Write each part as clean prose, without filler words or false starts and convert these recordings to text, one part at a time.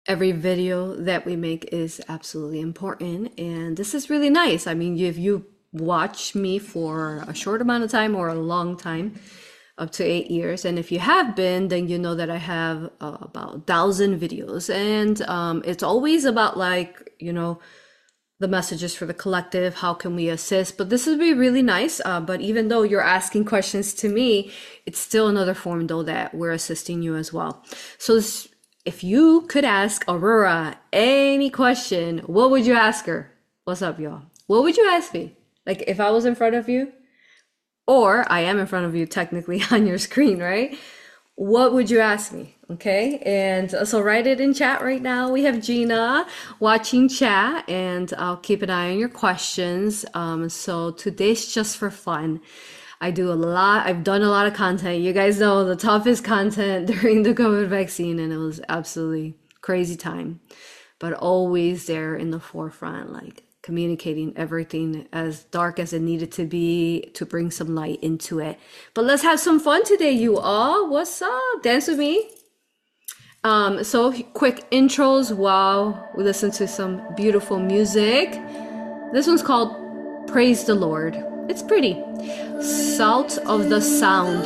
Every video that we make is absolutely important, and this is really nice. I mean, if you watch me for a short amount of time or a long time, up to 8 years, and if you have been, then you know that I have about 1,000 videos, and it's always about, like, the messages for the collective, how can we assist. But this would be really nice, but even though you're asking questions to me, it's still another form though that we're assisting you as well. So if you could ask Aurora any question, what would you ask her? What's up, y'all? What would you ask me? Like, if I was in front of you, or I am in front of you technically on your screen, right? What would you ask me? Okay, and so write it in chat right now. We have Gina watching chat, and I'll keep an eye on your questions. So today's just for fun. I've done a lot of content. You guys know the toughest content during the COVID vaccine, and it was absolutely crazy time, but always there in the forefront, like communicating everything as dark as it needed to be to bring some light into it. But let's have some fun today, you all. What's up? Dance with me. So quick intros while we listen to some beautiful music. This one's called Praise the Lord. It's pretty. Salt of the Sound.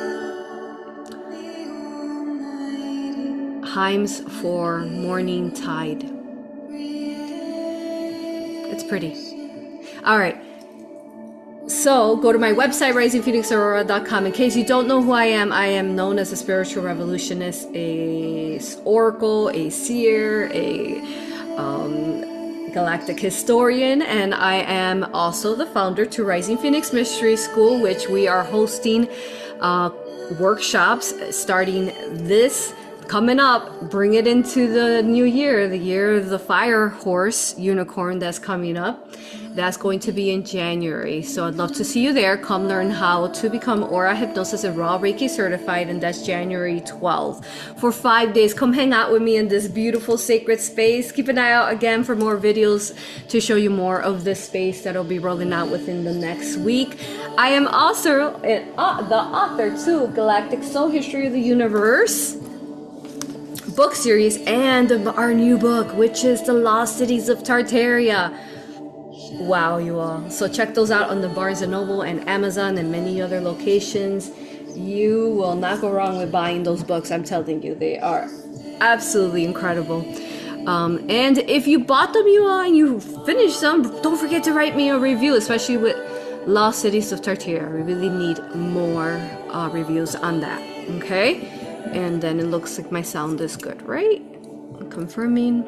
Hymns for Morning Tide. It's pretty. All right. So go to my website, risingphoenixaurora.com. In case you don't know who I am known as a spiritual revolutionist, a oracle, a seer, a galactic historian, and I am also the founder to Rising Phoenix Mystery School, which we are hosting workshops starting this coming up. Bring it into the new year, the year of the fire horse unicorn that's coming up. That's going to be in January. So I'd love to see you there. Come learn how to become Aura Hypnosis and Raw Reiki certified, and that's January 12th. For 5 days, come hang out with me in this beautiful sacred space. Keep an eye out again for more videos to show you more of this space that'll be rolling out within the next week. I am also the author to Galactic Soul History of the Universe book series, and our new book, which is The Lost Cities of Tartaria. Wow, you all. So check those out on the Barnes & Noble and Amazon and many other locations. You will not go wrong with buying those books. I'm telling you, they are absolutely incredible. And if you bought them, you all, and you finished them, don't forget to write me a review, especially with Lost Cities of Tartaria. We really need more reviews on that, okay? And then it looks like my sound is good, right? I'm confirming.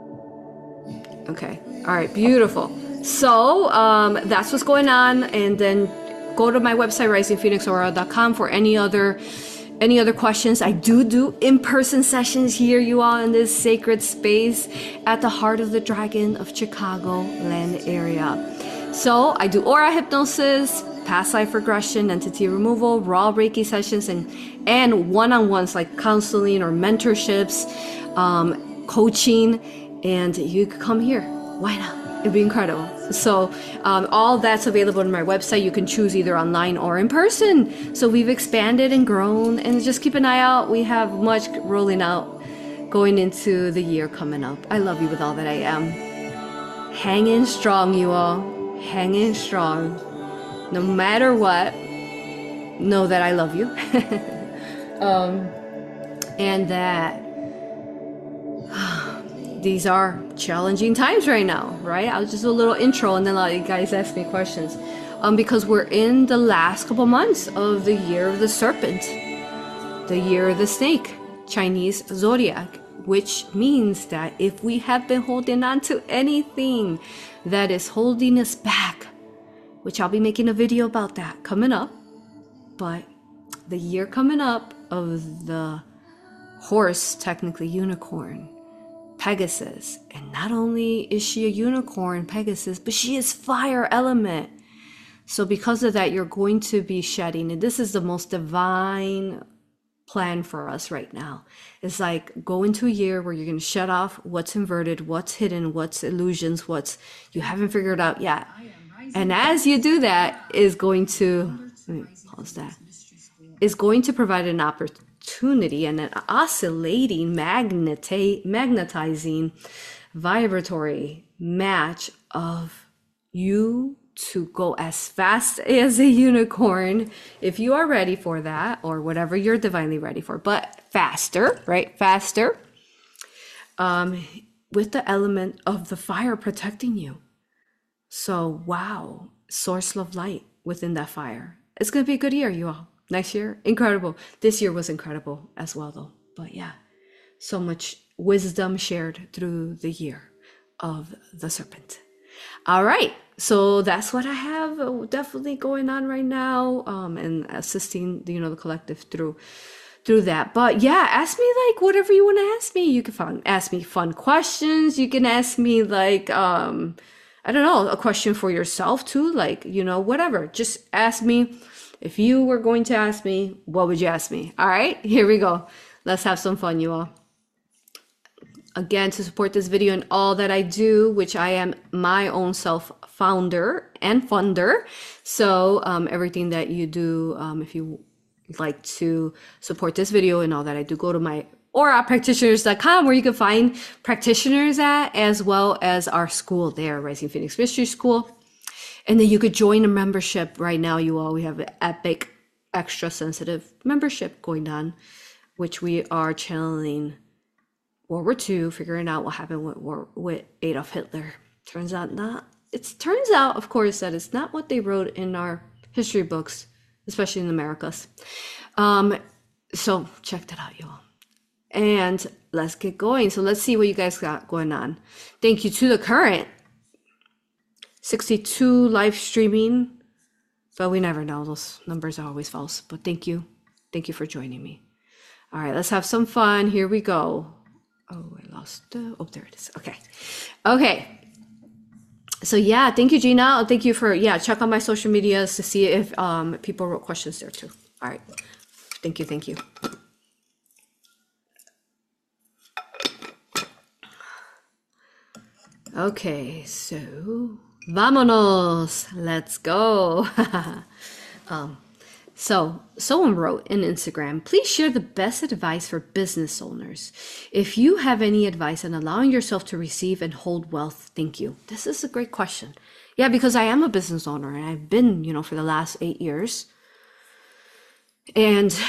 Okay. All right. Beautiful. So that's what's going on. And then go to my website, risingphoenixaurora.com, for any other questions. I do in-person sessions here, you all, in this sacred space at the Heart of the Dragon of Chicago land area. So I do aura hypnosis, past life regression, entity removal, raw Reiki sessions, and one-on-ones like counseling or mentorships, coaching, and you could come here. Why not? It'd be incredible. So all that's available on my website. You can choose either online or in person. So we've expanded and grown, and just keep an eye out. We have much rolling out going into the year coming up. I love you with all that I am. Hang in strong, you all. Hang in strong. No matter what, know that I love you. And that these are challenging times right now, right? I'll just do a little intro and then let you guys ask me questions. Because we're in the last couple months of the year of the serpent, the year of the snake, Chinese zodiac, which means that if we have been holding on to anything that is holding us back, which I'll be making a video about that coming up, but the year coming up of the horse, technically unicorn, Pegasus, and not only is she a unicorn, Pegasus, but she is fire element. So because of that, you're going to be shedding, and this is the most divine plan for us right now. It's like go into a year where you're going to shut off what's inverted, what's hidden, what's illusions, what's you haven't figured out yet. And as you do that, is going to, let me pause that, is going to provide an opportunity and an oscillating, magnetizing, vibratory match of you to go as fast as a unicorn if you are ready for that, or whatever you're divinely ready for, but faster, right? Faster. With the element of the fire protecting you. So, wow, source of light within that fire. It's going to be a good year, you all. Next year, incredible. This year was incredible as well, though. But yeah, so much wisdom shared through the year of the serpent. All right. So that's what I have definitely going on right now, and assisting, the collective through that. But yeah, ask me like whatever you want to ask me. You can ask me fun questions. You can ask me like, I don't know, a question for yourself too. Like, whatever. Just ask me. If you were going to ask me, what would you ask me? All right, here we go. Let's have some fun, you all. Again, to support this video and all that I do, which I am my own self-founder and funder. So everything that you do, if you like to support this video and all that I do, go to my aurapractitioners.com, where you can find practitioners at, as well as our school there, Rising Phoenix Mystery School. And then you could join a membership right now, you all. We have an epic, extra sensitive membership going on, which we are channeling World War II, figuring out what happened with Adolf Hitler. Turns out, of course, that it's not what they wrote in our history books, especially in the Americas. So check that out, you all. And let's get going. So let's see what you guys got going on. Thank you to the current 62 live streaming, but we never know. Those numbers are always false. But thank you for joining me. All right, let's have some fun. Here we go. Oh, I lost. There it is. Okay. So yeah, thank you, Gina. Thank you for check on my social medias to see if people wrote questions there too. All right, thank you. Okay, so vámonos. Let's go. So someone wrote in Instagram, please share the best advice for business owners. If you have any advice on allowing yourself to receive and hold wealth, thank you. This is a great question. Yeah, because I am a business owner and I've been, for the last 8 years. And,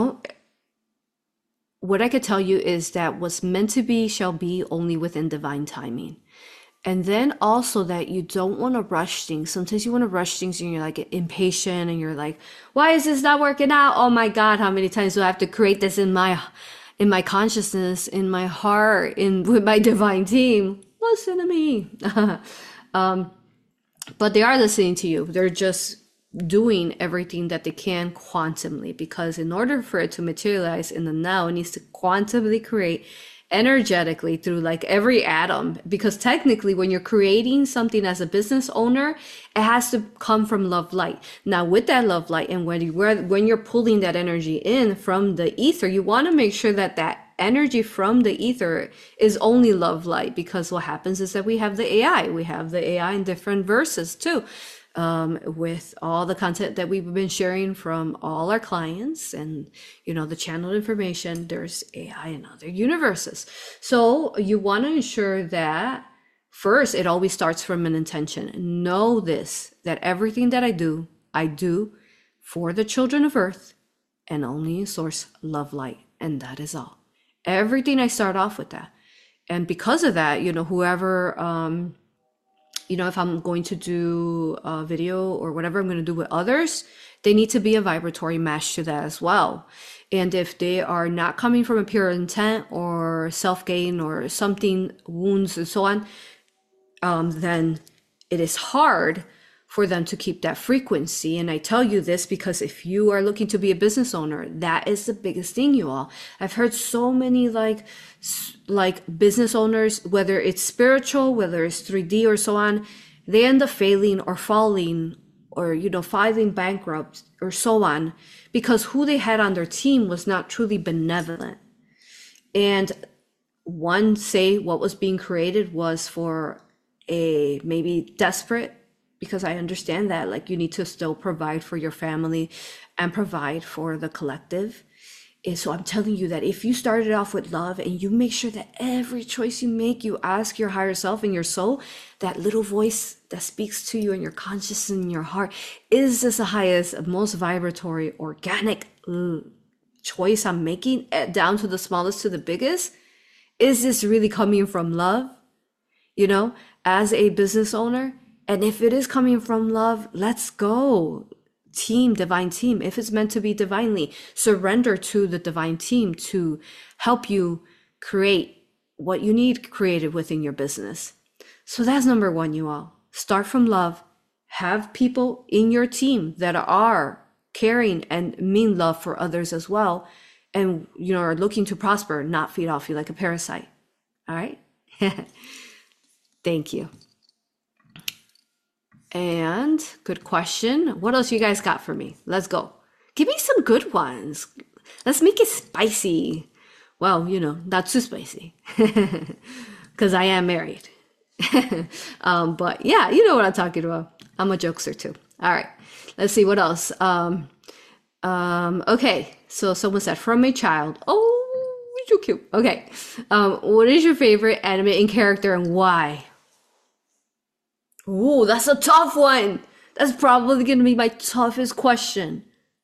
what I could tell you is that what's meant to be shall be, only within divine timing. And then also that you don't want to rush things. Sometimes you want to rush things and you're like impatient and you're like, why is this not working out? Oh my God, how many times do I have to create this in my consciousness, in my heart, with my divine team? Listen to me. But they are listening to you. They're just doing everything that they can quantumly, because in order for it to materialize in the now, it needs to quantumly create energetically through like every atom, because technically when you're creating something as a business owner, it has to come from love light. Now with that love light, and when you're pulling that energy in from the ether, you want to make sure that that energy from the ether is only love light, because what happens is that we have the AI in different verses too. With all the content that we've been sharing from all our clients and, the channeled information, there's AI in other universes. So you want to ensure that first, it always starts from an intention. Know this, that everything that I do for the children of Earth and only in source love light. And that is all. Everything I start off with that. And because of that, whoever, if I'm going to do a video or whatever I'm going to do with others, they need to be a vibratory match to that as well. And if they are not coming from a pure intent or self-gain or something, wounds and so on, then it is hard for them to keep that frequency. And I tell you this because if you are looking to be a business owner, that is the biggest thing, you all. I've heard so many like business owners, whether it's spiritual, whether it's 3D or so on, they end up failing or falling or, filing bankrupt or so on, because who they had on their team was not truly benevolent. And one, say what was being created was for a maybe desperate, because I understand that like you need to still provide for your family and provide for the collective. And so I'm telling you that if you started off with love and you make sure that every choice you make, you ask your higher self and your soul, that little voice that speaks to you in your conscious and in your heart, is this the highest, most vibratory, organic choice I'm making, down to the smallest to the biggest? Is this really coming from love? You know, as a business owner? And if it is coming from love, let's go. Team, divine team. If it's meant to be divinely, surrender to the divine team to help you create what you need created within your business. So that's number one, you all. Start from love. Have people in your team that are caring and mean love for others as well. And, you know, are looking to prosper, not feed off you like a parasite. All right. Thank you. And good question. What else you guys got for me? Let's go. Give me some good ones. Let's make it spicy. Well, you know, not too spicy because I am married. But yeah, you know what I'm talking about. I'm a jokester too. All right. Let's see what else. Okay. So someone said from a child. Oh, you're cute. Okay. What is your favorite animated character and why? Ooh, that's a tough one. That's probably going to be my toughest question.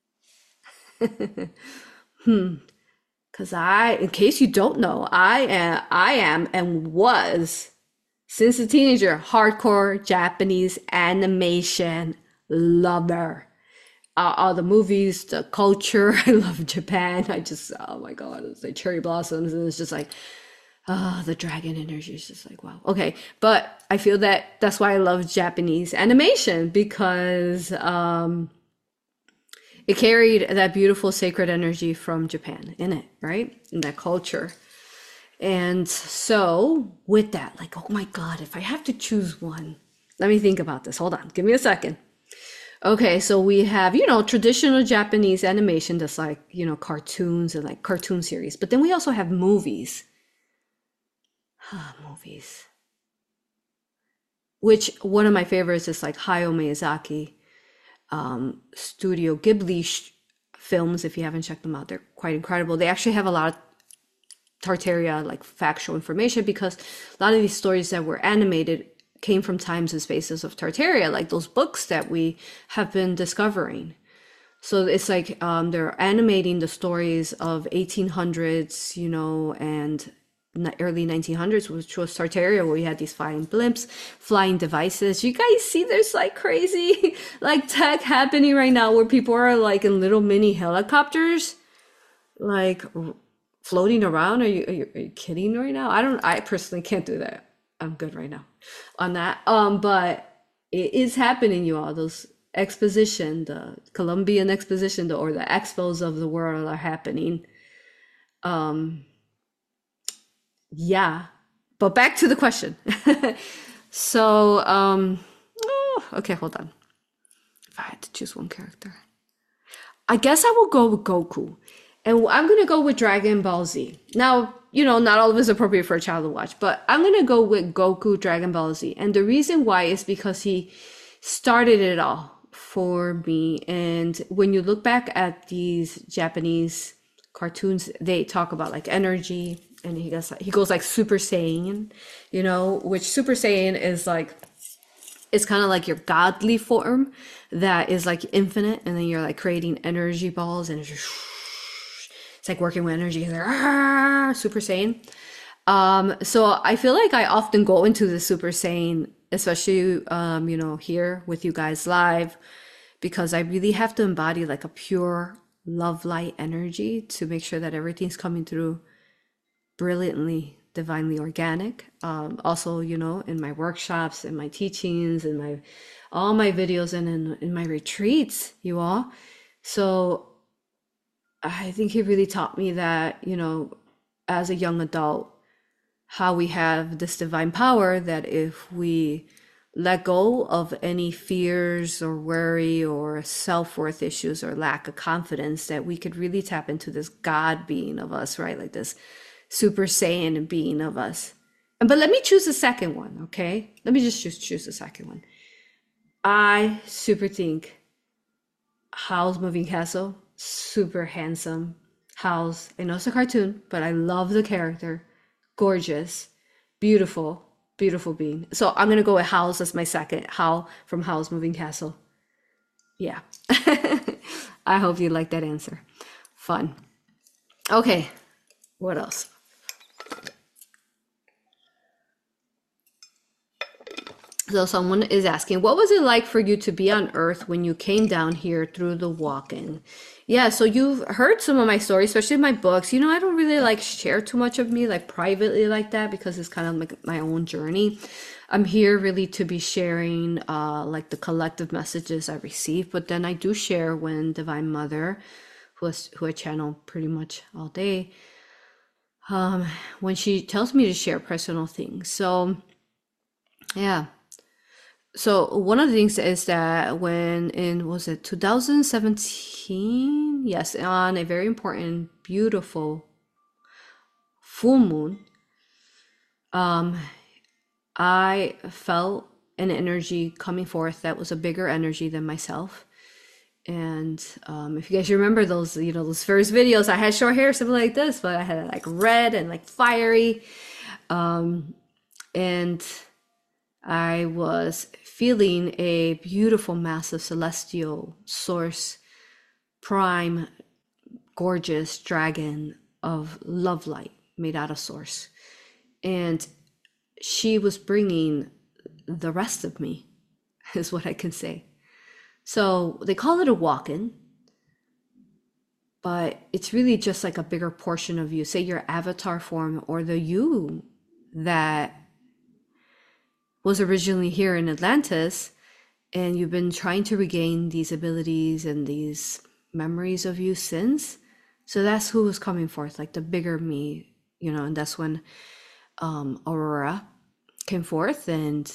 Because in case you don't know, I am and was, since a teenager, hardcore Japanese animation lover. All the movies, the culture. I love Japan. Oh my God, it's like cherry blossoms, and it's just like, the dragon energy is just like, wow. Okay. But I feel that that's why I love Japanese animation, because it carried that beautiful sacred energy from Japan in it, right? In that culture. And so with that, like, oh my God, if I have to choose one, let me think about this. Hold on. Give me a second. Okay, so we have, you know, traditional Japanese animation that's like, you know, cartoons and like cartoon series. But then we also have movies. Movies. Which one of my favorites is like Hayao Miyazaki, Studio Ghibli films. If you haven't checked them out, they're quite incredible. They actually have a lot of Tartaria, like factual information, because a lot of these stories that were animated came from times and spaces of Tartaria, like those books that we have been discovering. So it's like they're animating the stories of 1800s, you know, and early 1900s, which was Tartaria, where we had these flying blimps, flying devices. You guys see there's like crazy like tech happening right now where people are like in little mini helicopters, like floating around. Are you kidding right now? I personally can't do that. I'm good right now on that. But it is happening, you all. Those exposition, the Columbian exposition, or the expos of the world are happening. Yeah, but back to the question. So, okay, hold on. If I had to choose one character, I guess I will go with Goku. And I'm going to go with Dragon Ball Z. Now, you know, not all of it is appropriate for a child to watch, but I'm going to go with Goku Dragon Ball Z. And the reason why is because he started it all for me. And when you look back at these Japanese cartoons, they talk about like energy, and he goes like Super Saiyan, you know, which Super Saiyan is like, it's kind of like your godly form that is like infinite, and then you're like creating energy balls, and it's just, it's like working with energy, and they're Super Saiyan. So I feel like I often go into the Super Saiyan, especially you know, here with you guys live, because I really have to embody like a pure love light energy to make sure that everything's coming through brilliantly, divinely organic. Also, you know, in my workshops, in my teachings, in all my videos, and in my retreats, you all. So I think he really taught me that, you know, as a young adult, how we have this divine power that if we let go of any fears or worry or self-worth issues or lack of confidence, that we could really tap into this God being of us, right? Like this Super Saiyan being of us. But let me choose the second one, okay? Let me just choose the second one. I super think Howl's Moving Castle, super handsome, House. I know it's a cartoon, but I love the character. Gorgeous, beautiful, beautiful being. So I'm gonna go with House as my second. Hal from Howl's Moving Castle. Yeah. I hope you like that answer. Fun. Okay, what else? So someone is asking, what was it like for you to be on Earth when you came down here through the walk-in? Yeah, so you've heard some of my stories, especially my books. I don't really like share too much of me like privately like that because it's kind of like my own journey. I'm here really to be sharing like the collective messages I receive, but then I do share when Divine Mother, who I channel pretty much all day, when she tells me to share personal things. So yeah. So one of the things is that when in was it 2017? Yes, on a very important, beautiful full moon, I felt an energy coming forth that was a bigger energy than myself. And if you guys remember those, those first videos, I had short hair, something like this, but I had like red and like fiery. And I was feeling a beautiful, massive celestial source, prime, gorgeous dragon of love light made out of source. And she was bringing the rest of me, is what I can say. So they call it a walk-in, but it's really just like a bigger portion of you, say your avatar form or the you that was originally here in Atlantis, and you've been trying to regain these abilities and these memories of you since. So that's who was coming forth, like the bigger me, and that's when Aurora came forth and,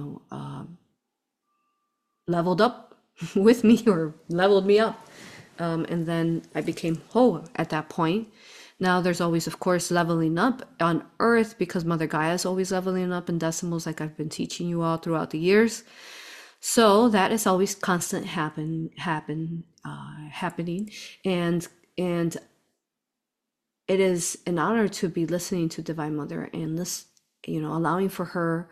leveled up with me or leveled me up. And then I became whole at that point. Now there's always, of course, leveling up on Earth because Mother Gaia is always leveling up in decimals, like I've been teaching you all throughout the years. So that is always constant happening, and it is an honor to be listening to Divine Mother and this, allowing for her,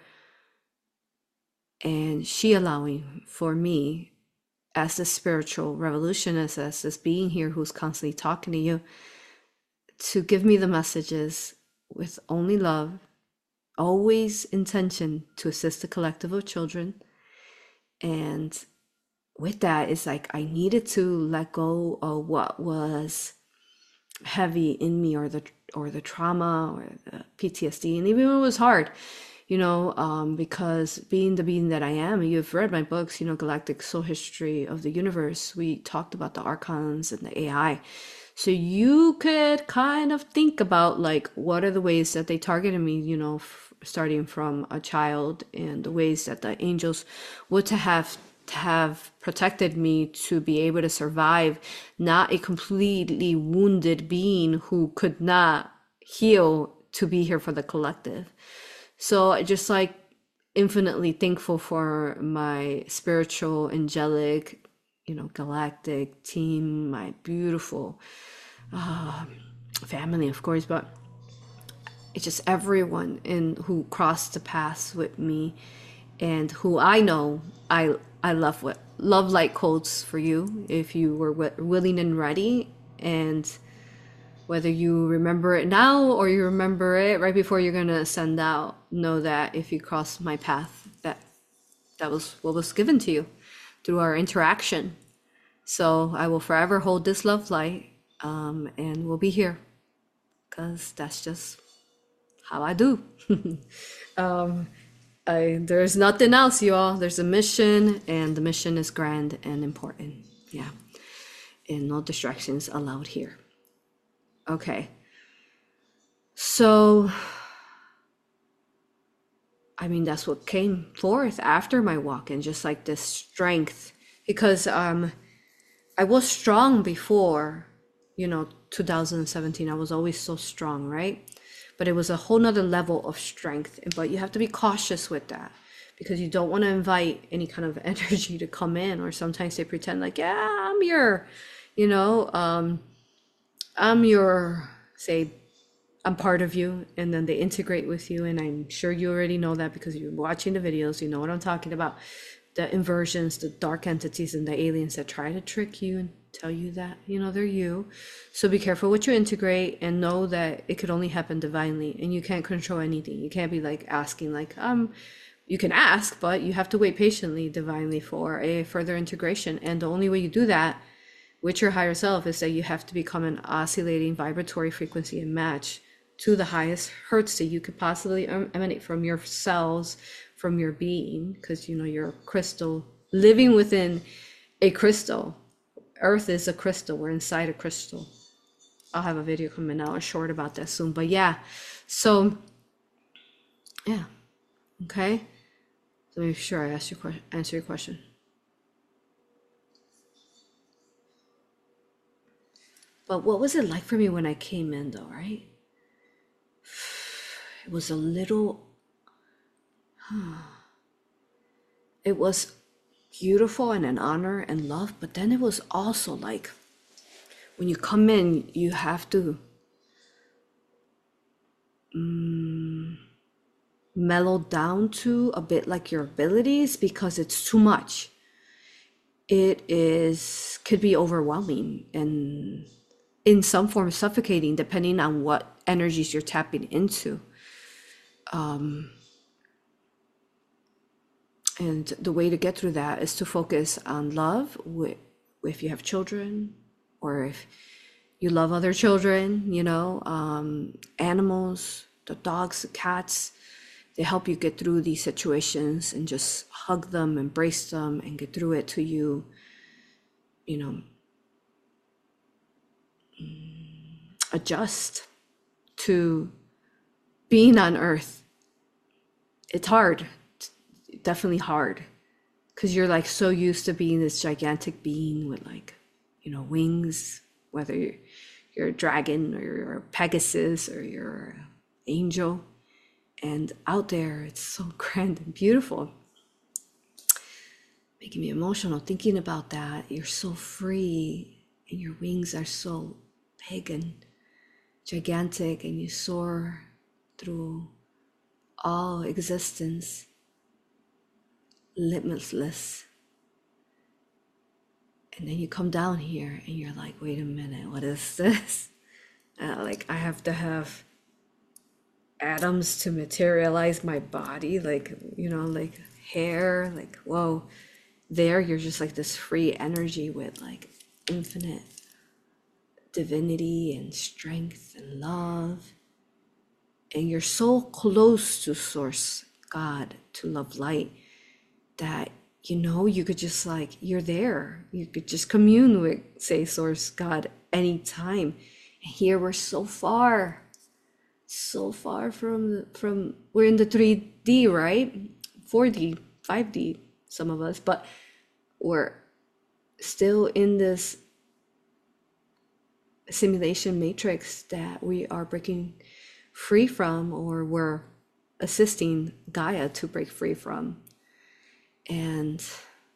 and she allowing for me as the spiritual revolutionist, as this being here who's constantly talking to you, to give me the messages with only love, always intention to assist the collective of children. And with that, it's like I needed to let go of what was heavy in me, or the trauma or the PTSD. And even when it was hard, because being the being that I am, you've read my books, Galactic Soul History of the Universe. We talked about the archons and the AI. So you could kind of think about like, what are the ways that they targeted me, starting from a child, and the ways that the angels would to have protected me to be able to survive, not a completely wounded being who could not heal, to be here for the collective. So I just like infinitely thankful for my spiritual, angelic, galactic team, my beautiful family, of course, but it's just everyone who crossed the paths with me, and who I know I love. What love light codes for you if you were willing and ready, and whether you remember it now or you remember it right before you're gonna send out, know that if you cross my path, that was what was given to you through our interaction. So I will forever hold this love light, and we'll be here because that's just how I do. There's nothing else, you all. There's a mission, and the mission is grand and important. Yeah. And no distractions allowed here. Okay. So, that's what came forth after my walk-in, just like this strength. Because I was strong before, 2017. I was always so strong, right? But it was a whole nother level of strength. But you have to be cautious with that, because you don't want to invite any kind of energy to come in, or sometimes they pretend like, yeah, I'm here, I'm your, say, I'm part of you, and then they integrate with you. And I'm sure you already know that because you're watching the videos, you know what I'm talking about. The inversions, the dark entities, and the aliens that try to trick you and tell you that, you know, they're you. So be careful what you integrate and know that it could only happen divinely and you can't control anything. You can't be like asking, like, you can ask, but you have to wait patiently divinely for a further integration. And the only way you do that with your higher self is that you have to become an oscillating vibratory frequency and match to the highest hertz that you could possibly emanate from your cells, from your being, because you know you're a crystal living within a crystal. Earth is a crystal. We're inside a crystal. I'll have a video coming out, a short about that soon. But yeah, so yeah, okay. So make sure I answer your question. But what was it like for me when I came in, though? Right? It was a little. It was beautiful and an honor and love, but then it was also like when you come in, you have to mellow down to a bit like your abilities because it's too much. It is could be overwhelming and in some form suffocating depending on what energies you're tapping into. And the way to get through that is to focus on love if you have children or if you love other children, you know, animals, the dogs, the cats, they help you get through these situations and just hug them, embrace them, and get through it to you, you know, adjust to being on earth. It's hard, definitely hard, because you're like so used to being this gigantic being with like, you know, wings, whether you're a dragon or you're a Pegasus or you're an angel. And out there, it's so grand and beautiful. Making me emotional thinking about that. You're so free and your wings are so big and gigantic and you soar through all existence, limitless. And then you come down here and you're like, wait a minute, what is this? Like I have to have atoms to materialize my body, like, you know, like hair, like, whoa. There you're just like this free energy with like infinite divinity and strength and love. And you're so close to source God, to love light, that, you know, you could just like, you're there. You could just commune with, say, source God anytime. And here we're so far from we're in the 3D, right? 4D, 5D, some of us, but we're still in this simulation matrix that we are breaking free from, or we're assisting Gaia to break free from. And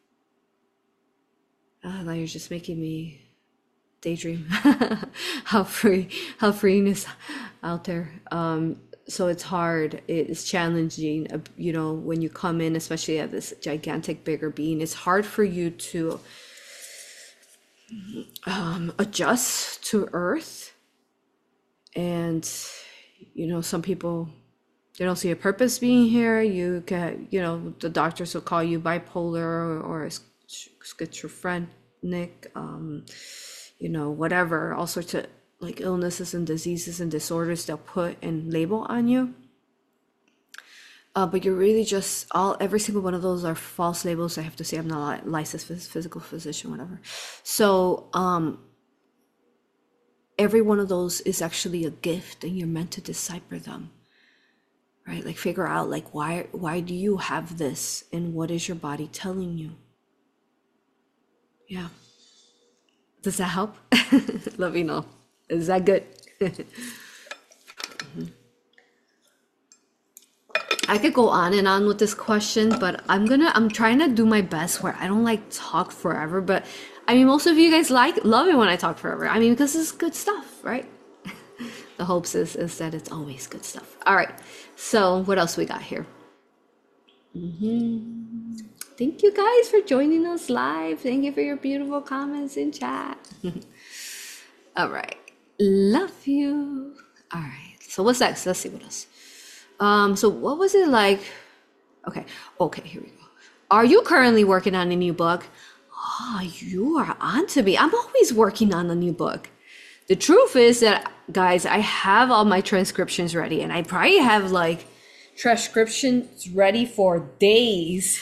now you're just making me daydream how freeing is out there. So it's hard, it's challenging, you know, when you come in, especially at this gigantic bigger being. It's hard for you to adjust to earth. And you know, some people, they don't see a purpose being here. You get, you know, the doctors will call you bipolar or schizophrenic, you know, whatever, all sorts of like illnesses and diseases and disorders they'll put and label on you. But you're really just every single one of those are false labels. I have to say I'm not a licensed physical physician, whatever. So every one of those is actually a gift, and you're meant to decipher them, right? Like figure out like why do you have this, and what is your body telling you? Yeah. Does that help? Let me know. Is that good? I could go on and on with this question, but I'm trying to do my best where I don't like talk forever, but I mean, most of you guys love it when I talk forever. I mean, because it's good stuff, right? The hopes is that it's always good stuff. All right. So what else we got here? Thank you guys for joining us live. Thank you for your beautiful comments in chat. All right. Love you. All right. So what's next? Let's see what else. So what was it like? Okay, here we go. Are you currently working on a new book? Oh, you are on to me. I'm always working on a new book. The truth is that, guys, I have all my transcriptions ready, and I probably have like transcriptions ready for days,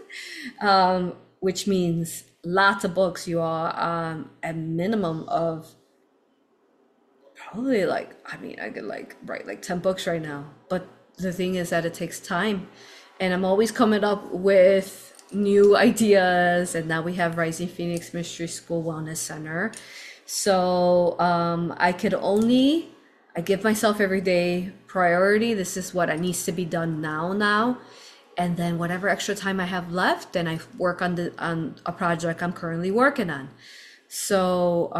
which means lots of books, you all, a minimum of probably like, I mean, I could like write like 10 books right now, but the thing is that it takes time, and I'm always coming up with new ideas. And now we have Rising Phoenix Mystery School Wellness Center. So I give myself every day priority. This is what needs to be done now. And then whatever extra time I have left, then I work on a project I'm currently working on. So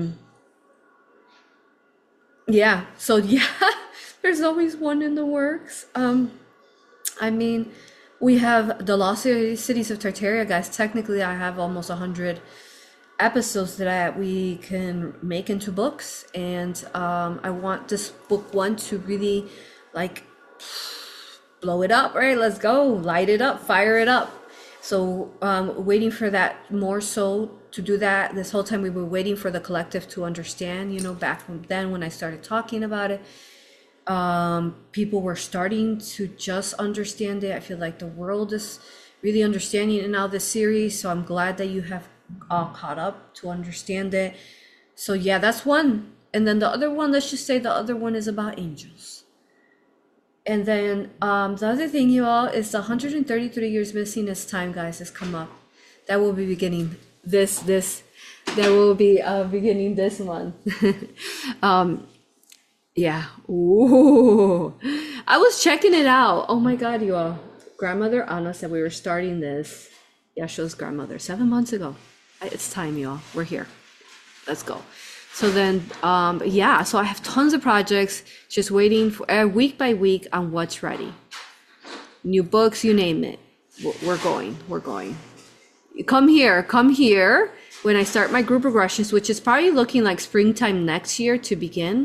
yeah, there's always one in the works. I mean, we have the Lost Cities of Tartaria, guys. Technically, I have almost 100 episodes that we can make into books, and I want this book one to really like blow it up, right? Let's go, light it up, fire it up. So waiting for that more so to do that. This whole time we were waiting for the collective to understand, back from then when I started talking about it. People were starting to just understand it. I feel like the world is really understanding it now, this series. So I'm glad that you have all caught up to understand it. So yeah, that's one. And then the other one, let's just say the other one is about angels. And then the other thing, you all, is the 133 years missing this time, guys, has come up. That will be beginning that will be beginning this month. Yeah. Ooh. I was checking it out. Oh my God, you all. Grandmother Anna said we were starting this. Yasho's grandmother 7 months ago. It's time, you all. We're here. Let's go. So then, yeah, so I have tons of projects just waiting for week by week on what's ready. New books, you name it. We're going. Come here when I start my group regressions, which is probably looking like springtime next year to begin.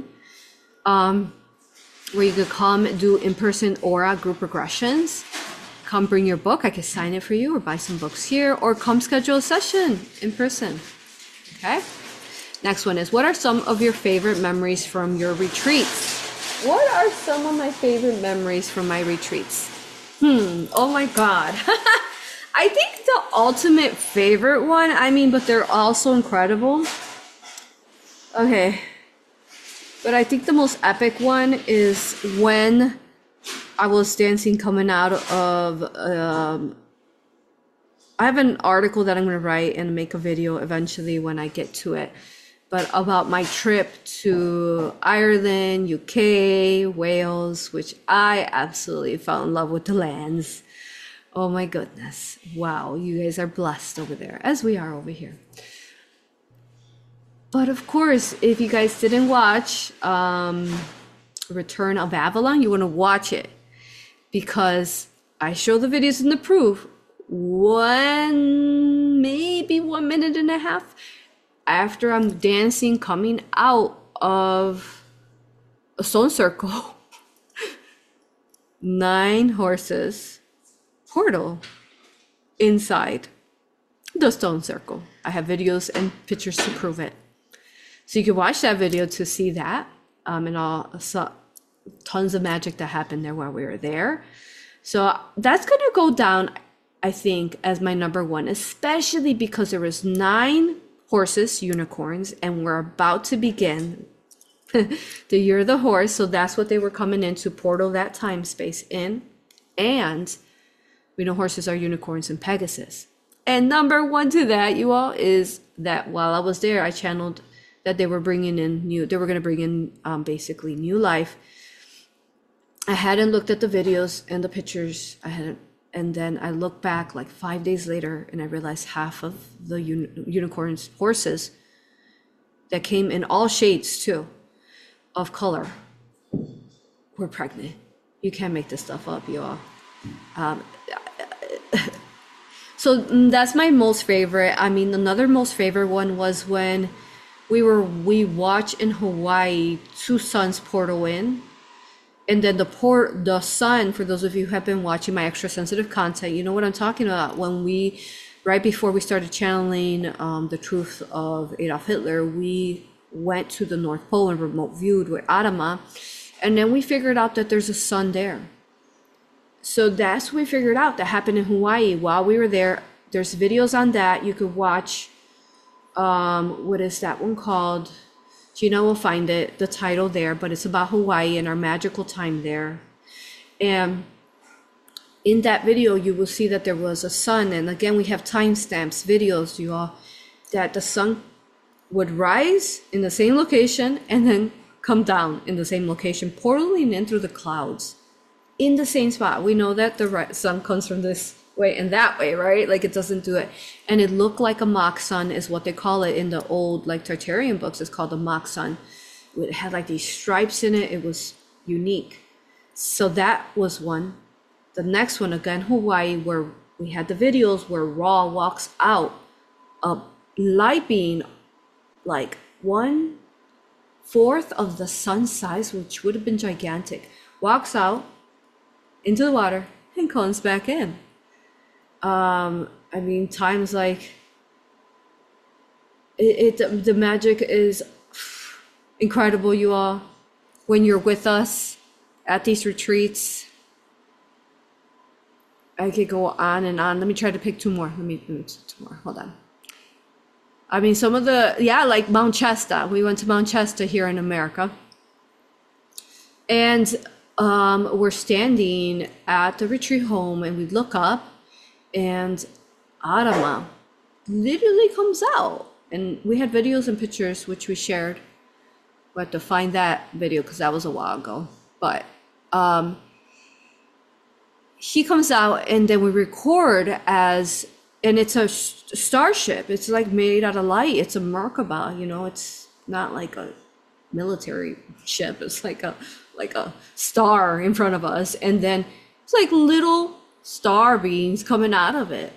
Where you could come do in-person aura group regressions. Come bring your book. I can sign it for you, or buy some books here, or come schedule a session in person. Okay. Next one is, what are some of your favorite memories from your retreats? What are some of my favorite memories from my retreats? Oh my God. I think the ultimate favorite one, but they're all so incredible. Okay. But I think the most epic one is when I was dancing coming out of, I have an article that I'm going to write and make a video eventually when I get to it, but about my trip to Ireland, UK, Wales, which I absolutely fell in love with the lands. Oh my goodness. Wow. You guys are blessed over there, as we are over here. But of course, if you guys didn't watch Return of Avalon, you want to watch it, because I show the videos and the proof maybe 1 minute and a half after I'm dancing coming out of a stone circle. 9 horses portal inside the stone circle. I have videos and pictures to prove it. So you can watch that video to see that, tons of magic that happened there while we were there. So that's going to go down, I think, as my number one, especially because there was 9 horses, unicorns, and we're about to begin the year of the horse. So that's what they were coming in to portal that time space in. And we know horses are unicorns and Pegasus. And number one to that, you all, is that while I was there, I channeled that they were going to bring in basically new life I hadn't looked at the videos and the pictures. I hadn't, and then I looked back like 5 days later, and I realized half of the unicorns horses that came in all shades too of color were pregnant. You can't make this stuff up, y'all. So that's my most favorite. I mean, another most favorite one was when we watched in Hawaii two suns portal in. And then the sun, for those of you who have been watching my extra sensitive content, you know what I'm talking about. When right before we started channeling the truth of Adolf Hitler, we went to the North Pole and remote viewed with Adama. And then we figured out that there's a sun there. So that's what we figured out that happened in Hawaii while we were there. There's videos on that. You could watch, what is that one called? Gina will find it, the title there, but it's about Hawaii and our magical time there. And in that video, you will see that there was a sun. And again, we have timestamps, videos, you all, that the sun would rise in the same location and then come down in the same location, portaling in through the clouds in the same spot. We know that the sun comes from this way and that way, right? Like it doesn't do it. And it looked like a mock sun is what they call it in the old like Tartarian books. It's called a mock sun. It had like these stripes in it. It was unique. So that was one. The next one, again, Hawaii, where we had the videos where Ra walks out, a light being like 1/4 of the sun size, which would have been gigantic, walks out into the water and comes back in. I mean, times like the magic is incredible, you all. When you're with us at these retreats, I could go on and on. Let me try to pick two more. Let me two more. Hold on. I mean, some of like Mount Shasta. We went to Mount Shasta here in America. And we're standing at the retreat home and we look up and Adama literally comes out. And we had videos and pictures, which we shared. We had to find that video because that was a while ago. But he comes out and then we record and it's a starship. It's like made out of light. It's a Merkaba, you know, it's not like a military ship. It's like a star in front of us. And then it's like little star beings coming out of it.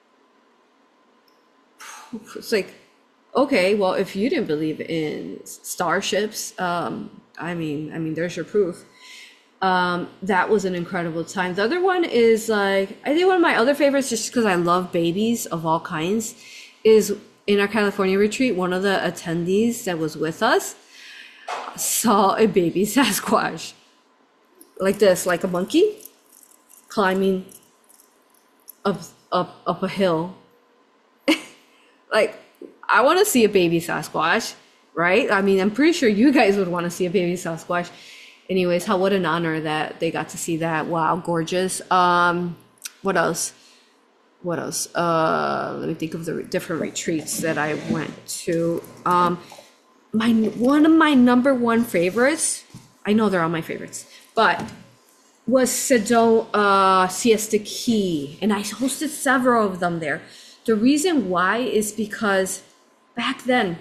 It's like, okay, well, if you didn't believe in starships, I mean, there's your proof. That was an incredible time. The other one is like, I think one of my other favorites, just because I love babies of all kinds, is in our California retreat, one of the attendees that was with us saw a baby Sasquatch like this, like a monkey climbing up a hill. Like, I want to see a baby Sasquatch, right? I mean, I'm pretty sure you guys would want to see a baby Sasquatch. Anyways, what an honor that they got to see that. Wow, gorgeous. What else? Let me think of the different retreats that I went to. One of my number one favorites, I know they're all my favorites, but was Sedona Siesta Key, and I hosted several of them there. The reason why is because back then,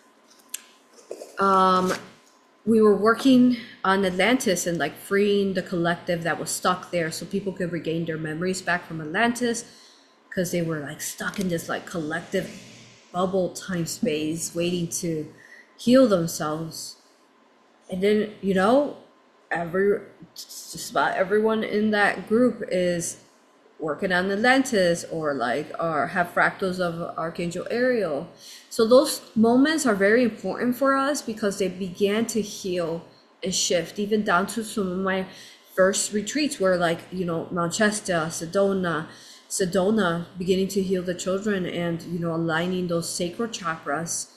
we were working on Atlantis and like freeing the collective that was stuck there so people could regain their memories back from Atlantis, because they were like stuck in this like collective bubble time space waiting to heal themselves. And then, you know, just about everyone in that group is working on Atlantis or have fractals of Archangel Ariel. So those moments are very important for us because they began to heal and shift, even down to some of my first retreats where, like, you know, Mount Shasta, Sedona beginning to heal the children and, you know, aligning those sacral chakras.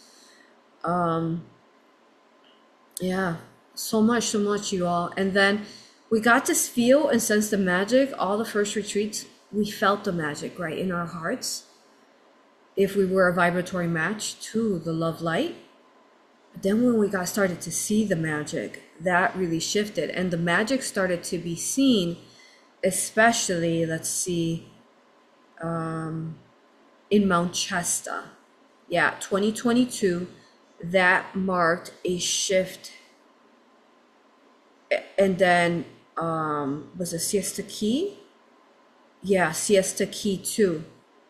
Yeah, so much, you all. And then we got to feel and sense the magic. All the first retreats, we felt the magic right in our hearts. If we were a vibratory match to the love light, then when we got started to see the magic, that really shifted, and the magic started to be seen, especially, let's see, in Mount Shasta. Yeah, 2022, that marked a shift. And then was it Siesta Key? Yeah, Siesta Key 2,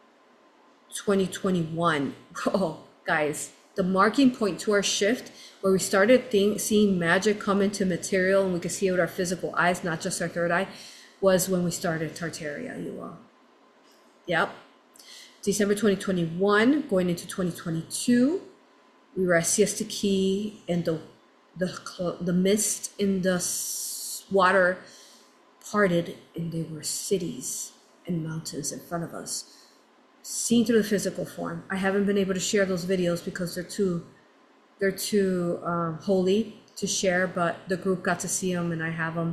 2021. Oh, guys, the marking point to our shift where we started seeing magic come into material and we could see it with our physical eyes, not just our third eye, was when we started Tartaria, you all. Yep. December 2021, going into 2022, we were at Siesta Key, and the mist in the water parted, and there were cities and mountains in front of us, seen through the physical form. I haven't been able to share those videos because they're too holy to share, but the group got to see them, and I have them.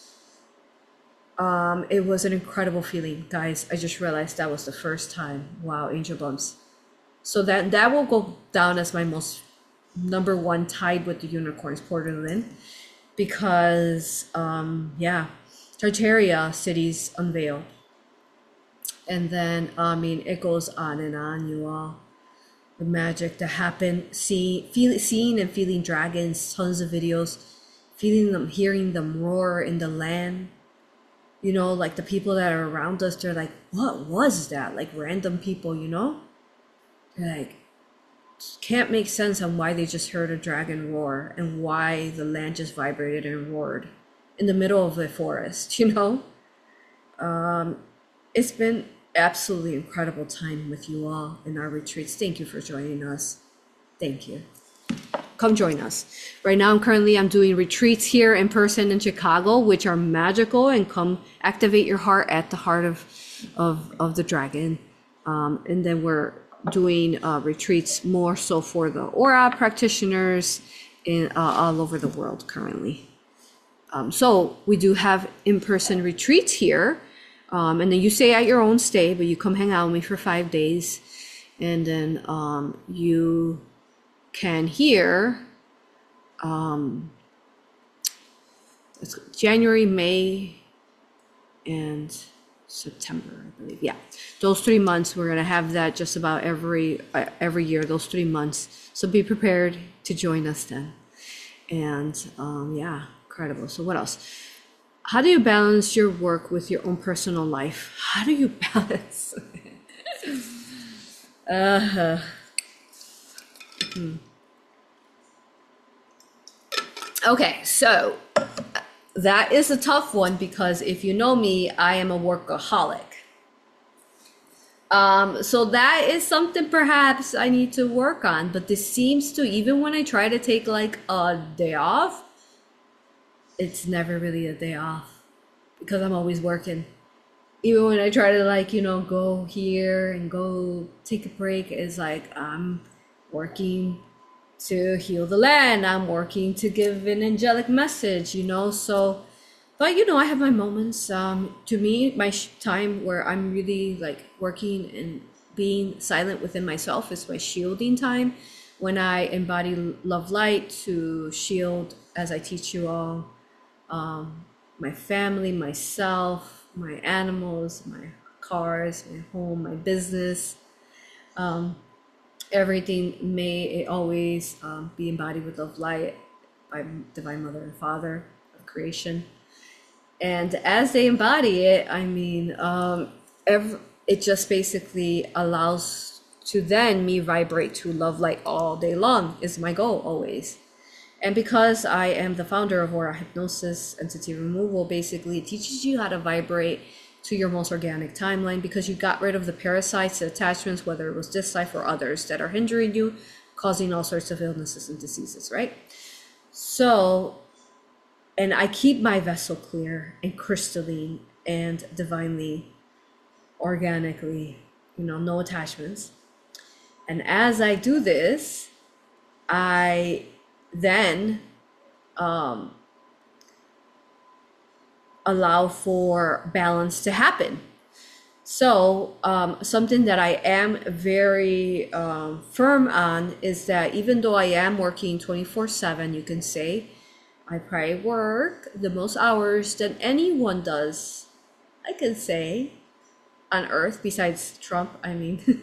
It was an incredible feeling, guys. I just realized that was the first time. Wow, angel bumps. So that will go down as my most number one, tied with the unicorns, Port of Lynn, because yeah, Tartaria cities unveiled. And then I mean, it goes on and on, you all. The magic that happened, seeing and feeling dragons, tons of videos, feeling them, hearing them roar in the land. You know, like the people that are around us, they're like, what was that? Like random people, you know? They're like, can't make sense on why they just heard a dragon roar and why the land just vibrated and roared in the middle of the forest, you know? It's been absolutely incredible time with you all in our retreats. Thank you for joining us. Thank you. Come join us. Right now, I'm doing retreats here in person in Chicago, which are magical, and come activate your heart at the heart of the dragon. And then we're doing retreats more so for the aura practitioners in all over the world currently. So we do have in-person retreats here. And then you stay at your own stay, but you come hang out with me for 5 days. And then you can hear it's January, May, and September, I believe. Yeah, those 3 months, we're gonna have that just about every year, those 3 months. So be prepared to join us then. And yeah, incredible. So what else? How do you balance your work with your own personal life? How do you balance? Okay, so that is a tough one because if you know me, I am a workaholic. So that is something perhaps I need to work on, but this seems to, even when I try to take like a day off, it's never really a day off because I'm always working. Even when I try to like, you know, go here and go take a break, it's like I'm working to heal the land. I'm working to give an angelic message, you know, so, but you know, I have my moments. To me, my time where I'm really like working and being silent within myself is my shielding time. When I embody love light to shield, as I teach you all, my family, myself, my animals, my cars, my home, my business, everything may always be embodied with love light by Divine Mother and Father of creation. And as they embody it, I mean, it just basically allows to then me vibrate to love light all day long is my goal always. And because I am the founder of Aura Hypnosis Entity Removal, basically it teaches you how to vibrate to your most organic timeline because you got rid of the parasites, the attachments, whether it was this life or others that are hindering you, causing all sorts of illnesses and diseases, right? So, and I keep my vessel clear and crystalline and divinely, organically, you know, no attachments. And as I do this, I then allow for balance to happen. So something that I am very firm on is that even though I am working 24/7, you can say, I probably work the most hours than anyone does, I can say, on earth besides Trump, I mean.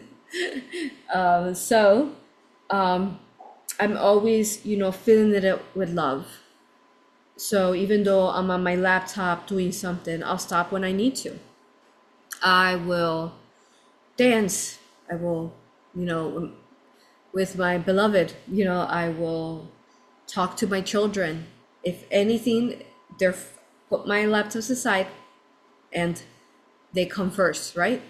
So I'm always, filling it up with love. So even though I'm on my laptop doing something, I'll stop when I need to. I will dance. I will, you know, with my beloved, I will talk to my children. If anything, they're put my laptops aside and they come first, right?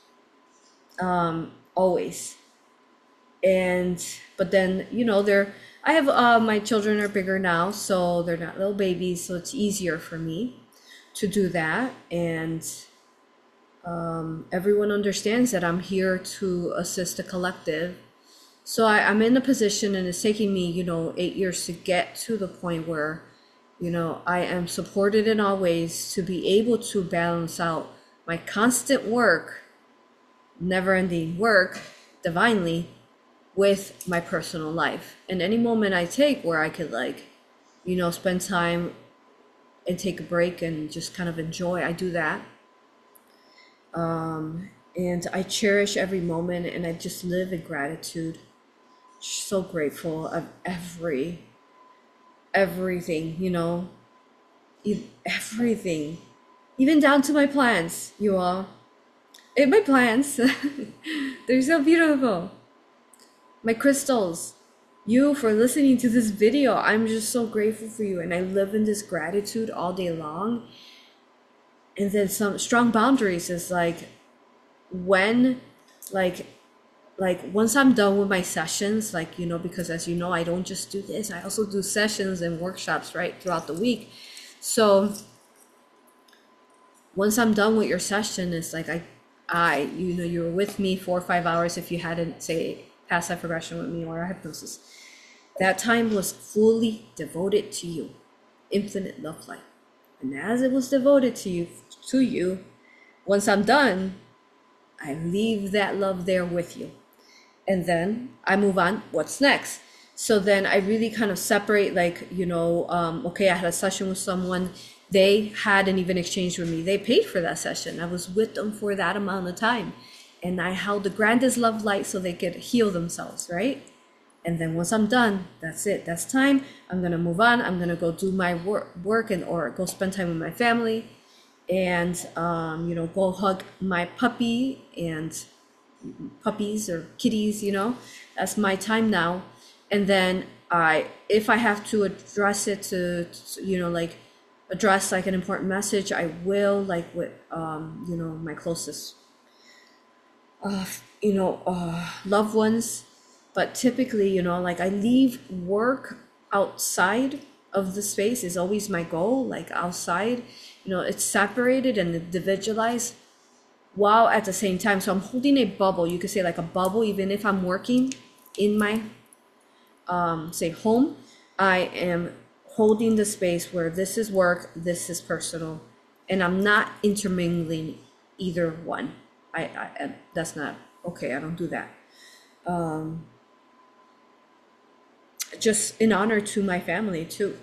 Always. And but then, they're I have my children are bigger now, so they're not little babies, so it's easier for me to do that. And everyone understands that I'm here to assist the collective. So I'm in a position, and it's taking me, 8 years to get to the point where, I am supported in all ways to be able to balance out my constant work, never ending work divinely with my personal life. And any moment I take where I could, spend time and take a break and just kind of enjoy, I do that. And I cherish every moment, and I just live in gratitude. So grateful of everything, everything, even down to my plants, you all. And my plants, they're so beautiful. My crystals, you for listening to this video. I'm just so grateful for you, and I live in this gratitude all day long. And then some strong boundaries is when like once I'm done with my sessions, because as you know, I don't just do this, I also do sessions and workshops right throughout the week. So once I'm done with your session, it's you were with me 4 or 5 hours if you hadn't, say, past life regression with me or hypnosis. That time was fully devoted to you, infinite love light. And as it was devoted to you, once I'm done, I leave that love there with you. And then I move on, what's next? So then I really kind of separate, okay, I had a session with someone, they hadn't even exchanged with me. They paid for that session. I was with them for that amount of time. And I held the grandest love light so they could heal themselves, right? And then once I'm done, that's it. That's time. I'm going to move on. I'm going to go do my work or go spend time with my family and, go hug my puppy and puppies or kitties, that's my time now. And then if I have to address it to address an important message, I will, with, my closest, loved ones. But typically, I leave work outside of the space is always my goal, outside, it's separated and individualized while at the same time. So I'm holding a bubble. You could say a bubble, even if I'm working in my, say, home, I am holding the space where this is work, this is personal, and I'm not intermingling either one. I that's not okay. I don't do that. Just in honor to my family too,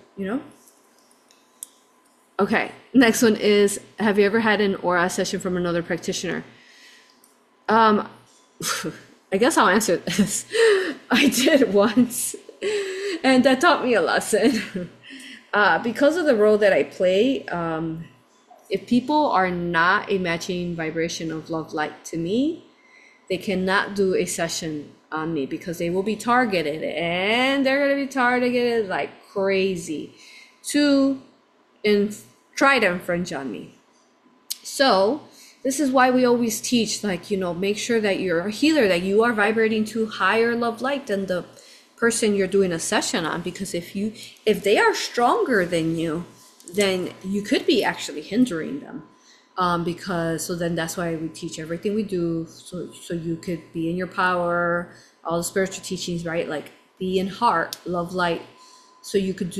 Okay, next one is, have you ever had an aura session from another practitioner? I guess I'll answer this. I did once, and that taught me a lesson. Because of the role that I play, if people are not a matching vibration of love light to me, they cannot do a session on me because they will be targeted, and they're going to be targeted like crazy to try to infringe on me. So this is why we always teach, make sure that you're a healer, that you are vibrating to higher love light than the person you're doing a session on. Because if they are stronger than you, then you could be actually hindering them. So then that's why we teach everything we do. So you could be in your power, all the spiritual teachings, right? Be in heart, love light. So you could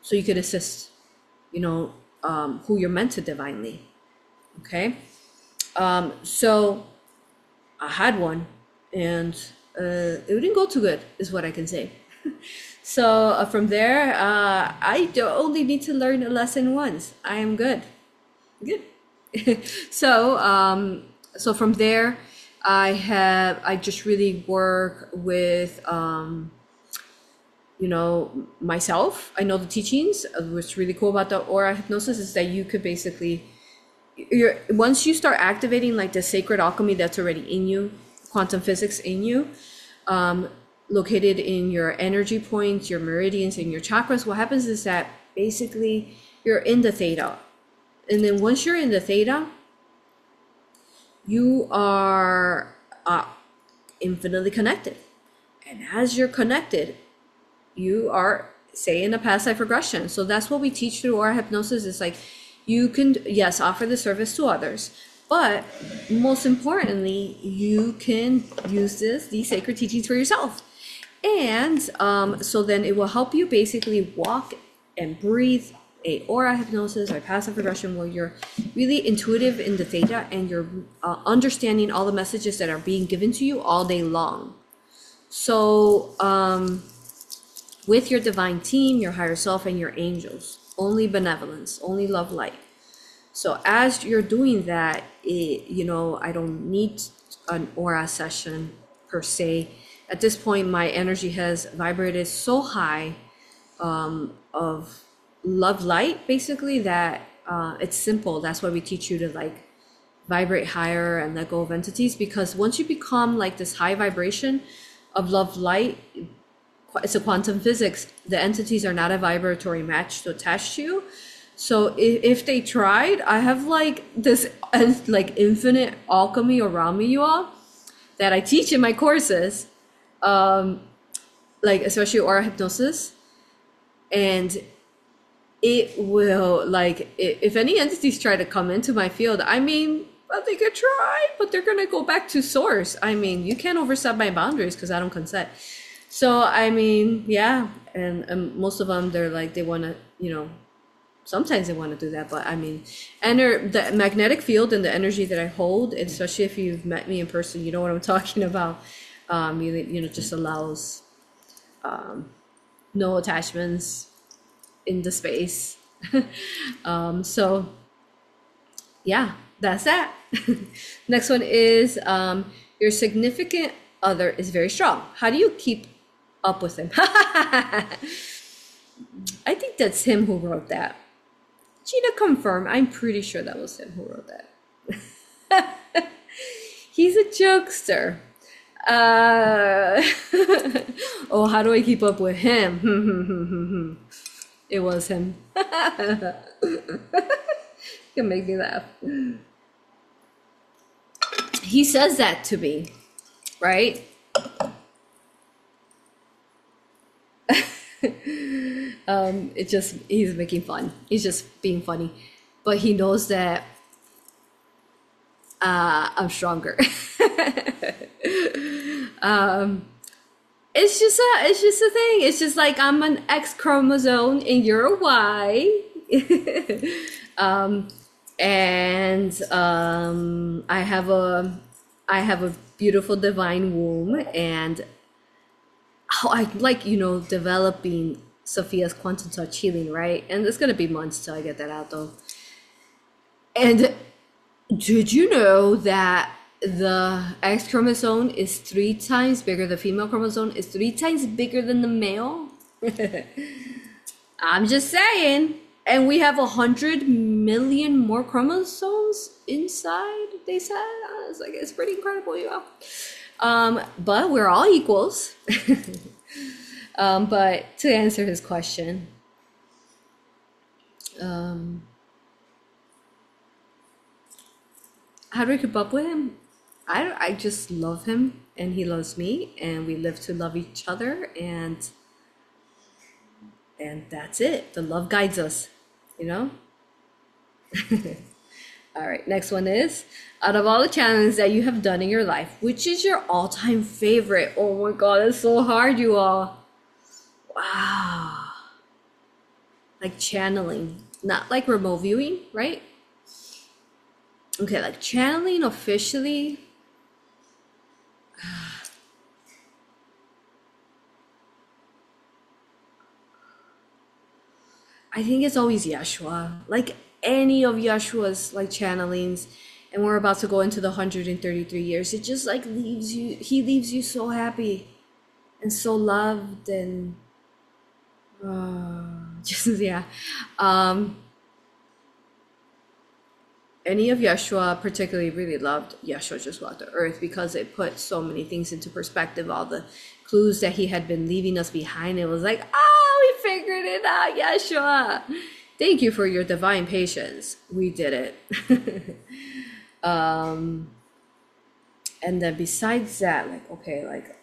assist, who you're meant to divinely. Okay. So I had one, and it didn't go too good, is what I can say. So from there, I only need to learn a lesson once. I am good. Good. So so from there, I just really work with myself. I know the teachings. What's really cool about the aura hypnosis is that you could basically, once you start activating like the sacred alchemy that's already in you, quantum physics in you, located in your energy points, your meridians, and your chakras, what happens is that basically you're in the theta. And then once you're in the theta, you are infinitely connected. And as you're connected, you are, say, in a past life regression. So that's what we teach through aura hypnosis. Is like, you can, yes, offer the service to others, but most importantly, you can use these sacred teachings for yourself. And so then it will help you basically walk and breathe a aura hypnosis or passive regression where you're really intuitive in the theta and you're understanding all the messages that are being given to you all day long. So with your divine team, your higher self, and your angels, only benevolence, only love, light. So as you're doing that, I don't need an aura session per se. At this point, my energy has vibrated so high of love, light, basically, that it's simple. That's why we teach you to like vibrate higher and let go of entities, because once you become like this high vibration of love, light, it's a quantum physics. The entities are not a vibratory match to attach to you. So if they tried, I have like this like infinite alchemy around me, you all, that I teach in my courses, like especially aura hypnosis, and it will, like, if any entities try to come into my field, I mean, well, they could try, but they're gonna go back to source. I mean, you can't overstep my boundaries because I don't consent. So I mean, yeah, and most of them, they're like, they want to, sometimes they want to do that, but I mean, enter the magnetic field and the energy that I hold, especially if you've met me in person, you know what I'm talking about. Just allows no attachments in the space. So yeah, that's that. Next one is your significant other is very strong. How do you keep up with him? I think that's him who wrote that. Gina, confirm. I'm pretty sure that was him who wrote that. He's a jokester. Oh, how do I keep up with him? It was him. You can make me laugh. He says that to me, right? He's making fun. He's just being funny, but he knows that I'm stronger. It's just a thing. It's just like I'm an X chromosome and you're a Y. I have a beautiful divine womb, and how I like, developing Sophia's quantum touch healing, right? And it's gonna be months till I get that out though. And did you know that the X chromosome is 3 times bigger, the female chromosome is 3 times bigger than the male? I'm just saying. And we have 100 million more chromosomes inside, they said. It's like, it's pretty incredible, you know. But we're all equals. But to answer his question, how do I keep up with him? I just love him and he loves me, and we live to love each other, and that's it. The love guides us, you know? All right, next one is, out of all the challenges that you have done in your life, which is your all-time favorite? Oh my God, it's so hard, you all. Wow. Like channeling, not like remote viewing, right? Okay, like channeling officially, I think it's always Yeshua. Like any of Yeshua's like channelings, and we're about to go into the 133 years. It just like leaves you, he leaves you so happy and so loved and just yeah. Um any of Yeshua particularly really loved Yeshua Just Walked the Earth because it put so many things into perspective, all the clues that he had been leaving us behind. It was like, oh, we figured it out, Yeshua. Thank you for your divine patience. We did it. And then besides that, like, okay, like,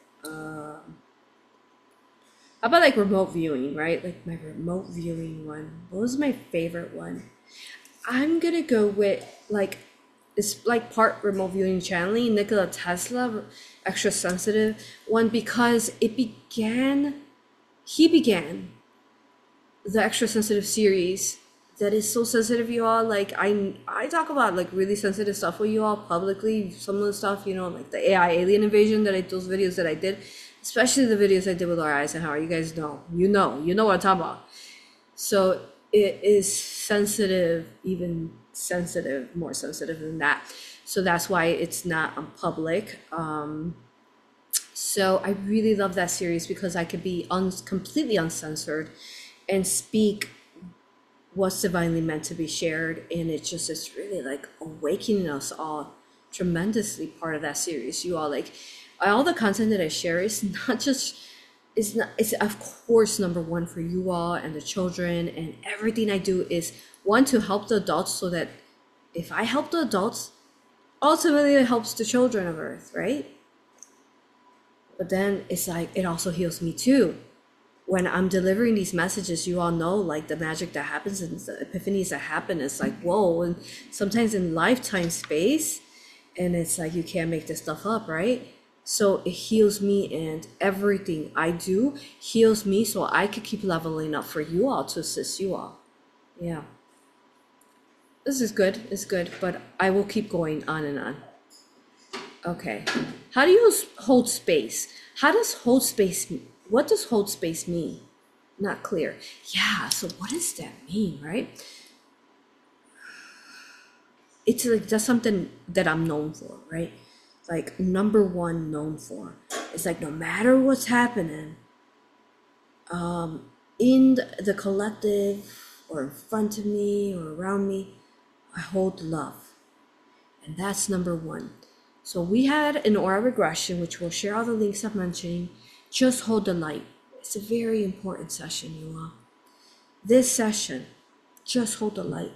how about like remote viewing, right? Like my remote viewing one. What was my favorite one? I'm gonna go with like it's like part remote viewing channeling, Nikola Tesla, extra sensitive one because he began the extra sensitive series that is so sensitive, you all. Like I talk about like really sensitive stuff with you all publicly. Some of the stuff, you know, like the AI alien invasion those videos that I did, especially the videos I did with Laura Eisenhower. You guys know, you know what I'm talking about. So it is sensitive, even sensitive, more sensitive than that. So that's why it's not on public. So I really love that series because I could be completely uncensored and speak what's divinely meant to be shared. And it just is really like awakening us all tremendously part of that series. You all like all the content that I share is not just it's of course number one for you all and the children, and everything I do is one to help the adults so that if I help the adults, ultimately it helps the children of Earth, right? But then it's like it also heals me too. When I'm delivering these messages, you all know like the magic that happens and the epiphanies that happen. It's like, whoa, and sometimes in lifetime space, and it's like you can't make this stuff up, right? So it heals me, and everything I do heals me so I could keep leveling up for you all to assist you all. Yeah. This is good. It's good, but I will keep going on and on. Okay. How do you hold space? How does hold space, what does hold space mean? Not clear. Yeah, so what does that mean, right? It's like that's something that I'm known for, right? Like number one known for. It's like no matter what's happening, in the collective or in front of me or around me, I hold love. And that's number one. So we had an aura regression, which we'll share all the links I'm mentioning. Just hold the light. It's a very important session, you all. This session, just hold the light.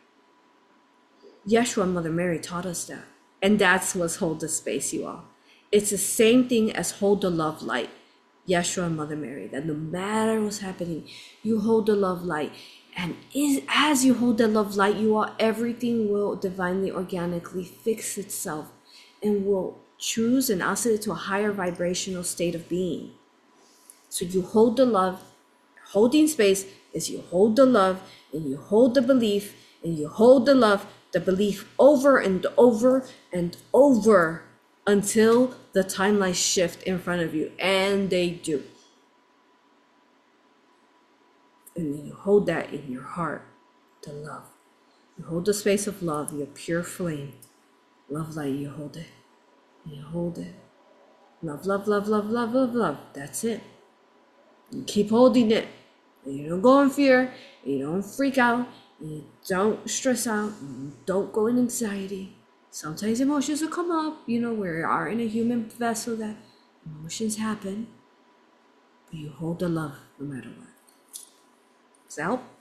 Yeshua and Mother Mary taught us that. And that's what's hold the space, you all. It's the same thing as hold the love light. Yeshua and Mother Mary, that no matter what's happening, you hold the love light. And as you hold the love light, you all, everything will divinely, organically fix itself and will choose and oscillate to a higher vibrational state of being. So you hold the love. Holding space is you hold the love and you hold the belief and you hold the love, the belief over and over and over until the timelines shift in front of you, and they do. And then you hold that in your heart, the love. You hold the space of love, your pure flame. Love light, you hold it. You hold it. Love, love, love, love, love, love, love. That's it. You keep holding it. And you don't go in fear. You don't freak out. You don't stress out. You don't go in anxiety. Sometimes emotions will come up. You know, we are in a human vessel that emotions happen. But you hold the love no matter what. Does that help?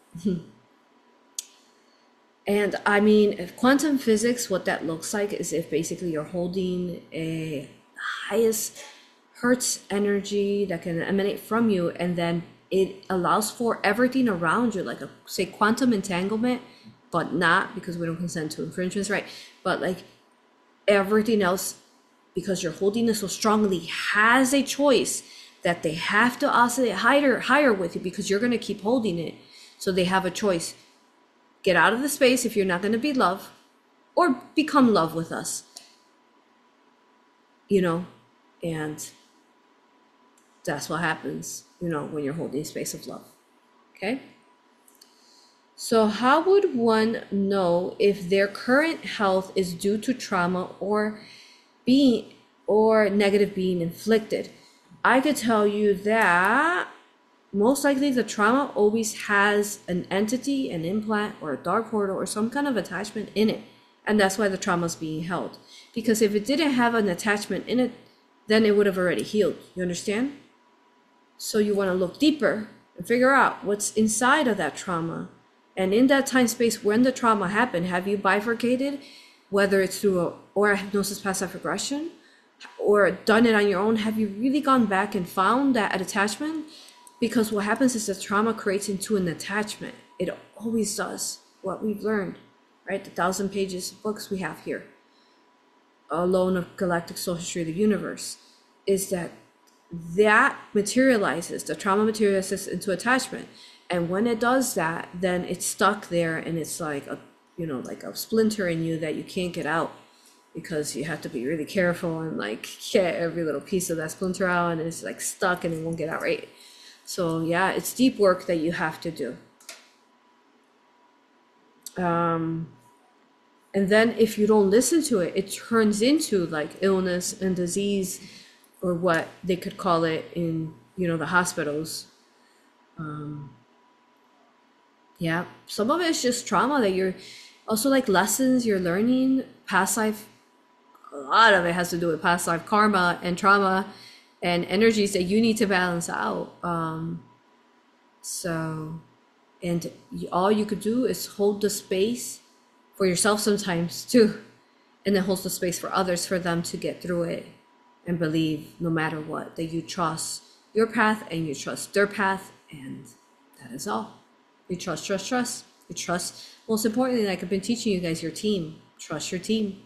And I mean, if quantum physics, what that looks like is if basically you're holding a highest hertz energy that can emanate from you, and then it allows for everything around you, like a say quantum entanglement, but not because we don't consent to infringements, right? But like everything else, because you're holding it so strongly, has a choice that they have to oscillate higher with you because you're going to keep holding it. So they have a choice. Get out of the space if you're not going to be love, or become love with us, you know, and that's what happens, you know, when you're holding space of love. Okay. So how would one know if their current health is due to trauma or being or negative being inflicted? I could tell you that most likely the trauma always has an entity, an implant, or a dark portal, or some kind of attachment in it. And that's why the trauma is being held. Because if it didn't have an attachment in it, then it would have already healed. You understand? So you want to look deeper and figure out what's inside of that trauma. And in that time space when the trauma happened, have you bifurcated, whether it's through or hypnosis past life regression, or done it on your own? Have you really gone back and found that attachment? Because what happens is the trauma creates into an attachment. It always does. What we've learned, right? The 1,000 pages of books we have here, alone of galactic soul history of the universe, is that materializes, the trauma materializes into attachment. And when it does that, then it's stuck there, and it's like a, you know, like a splinter in you that you can't get out, because you have to be really careful and like get every little piece of that splinter out, and it's like stuck and it won't get out, right? So yeah, it's deep work that you have to do. And then if you don't listen to it, it turns into like illness and disease, or what they could call it in, you know, the hospitals. Yeah, some of it's just trauma that you're also like lessons you're learning, past life. A lot of it has to do with past life karma and trauma and energies that you need to balance out. And all you could do is hold the space for yourself sometimes too, and then hold the space for others, for them to get through it, and believe no matter what that you trust your path and you trust their path, and that is all. You trust. You trust, most importantly, like I've been teaching you guys, your team. Trust your team.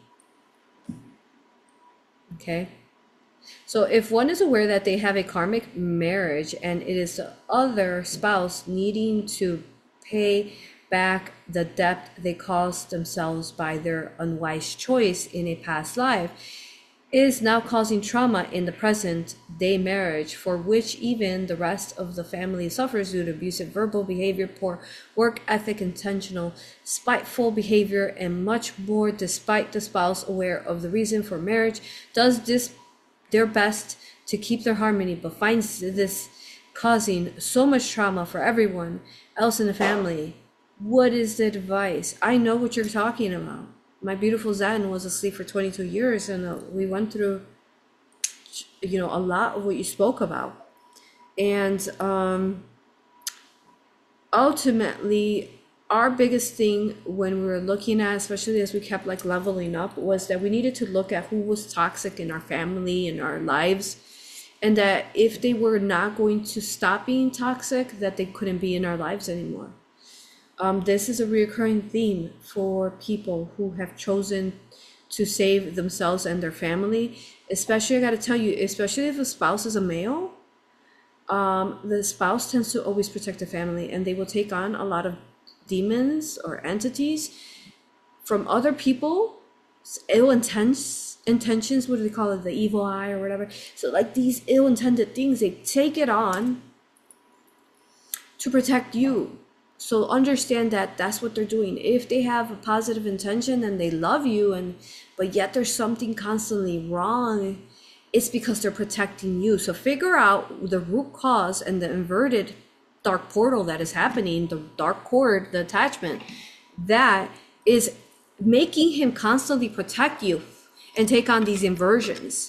Okay. So if one is aware that they have a karmic marriage and it is the other spouse needing to pay back the debt they caused themselves by their unwise choice in a past life, is now causing trauma in the present day marriage, for which even the rest of the family suffers due to abusive verbal behavior, poor work ethic, intentional spiteful behavior, and much more, despite the spouse aware of the reason for marriage, does this their best to keep their harmony, but finds this causing so much trauma for everyone else in the family. What is the advice? I know what you're talking about. My beautiful Zen was asleep for 22 years, and we went through, you know, a lot of what you spoke about. And ultimately, our biggest thing when we were looking at, especially as we kept like leveling up, was that we needed to look at who was toxic in our family, in our lives, and that if they were not going to stop being toxic, that they couldn't be in our lives anymore. This is a recurring theme for people who have chosen to save themselves and their family. Especially, I got to tell you, especially if a spouse is a male, the spouse tends to always protect the family, and they will take on a lot of demons or entities from other people, ill intentions, what do they call it, the evil eye or whatever. So like these ill-intended things, they take it on to protect you. So understand that that's what they're doing. If they have a positive intention and they love you, but yet there's something constantly wrong, it's because they're protecting you. So figure out the root cause and the inverted dark portal that is happening, the dark cord, the attachment that is making him constantly protect you and take on these inversions.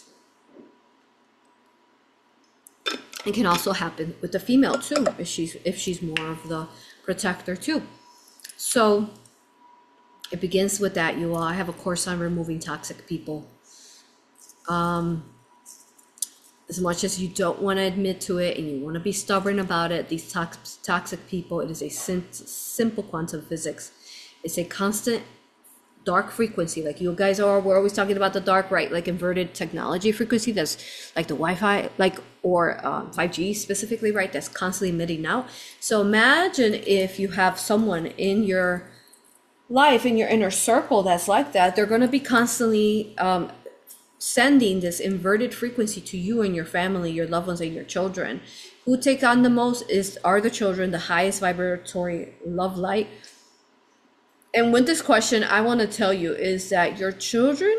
It can also happen with the female too, if she's more of the protector too. So it begins with that, you all. I have a course on removing toxic people. As much as you don't want to admit to it and you want to be stubborn about it, these toxic people, it is a simple quantum physics. It's a constant dark frequency. Like you guys we're always talking about the dark, right? Like inverted technology frequency, that's like the Wi-Fi, like, or 5G specifically, right? That's constantly emitting out. So imagine if you have someone in your life in your inner circle that's like that, they're going to be constantly sending this inverted frequency to you and your family, your loved ones, and your children. Who take on the most are the children, the highest vibratory love light. And with this question, I want to tell you is that your children,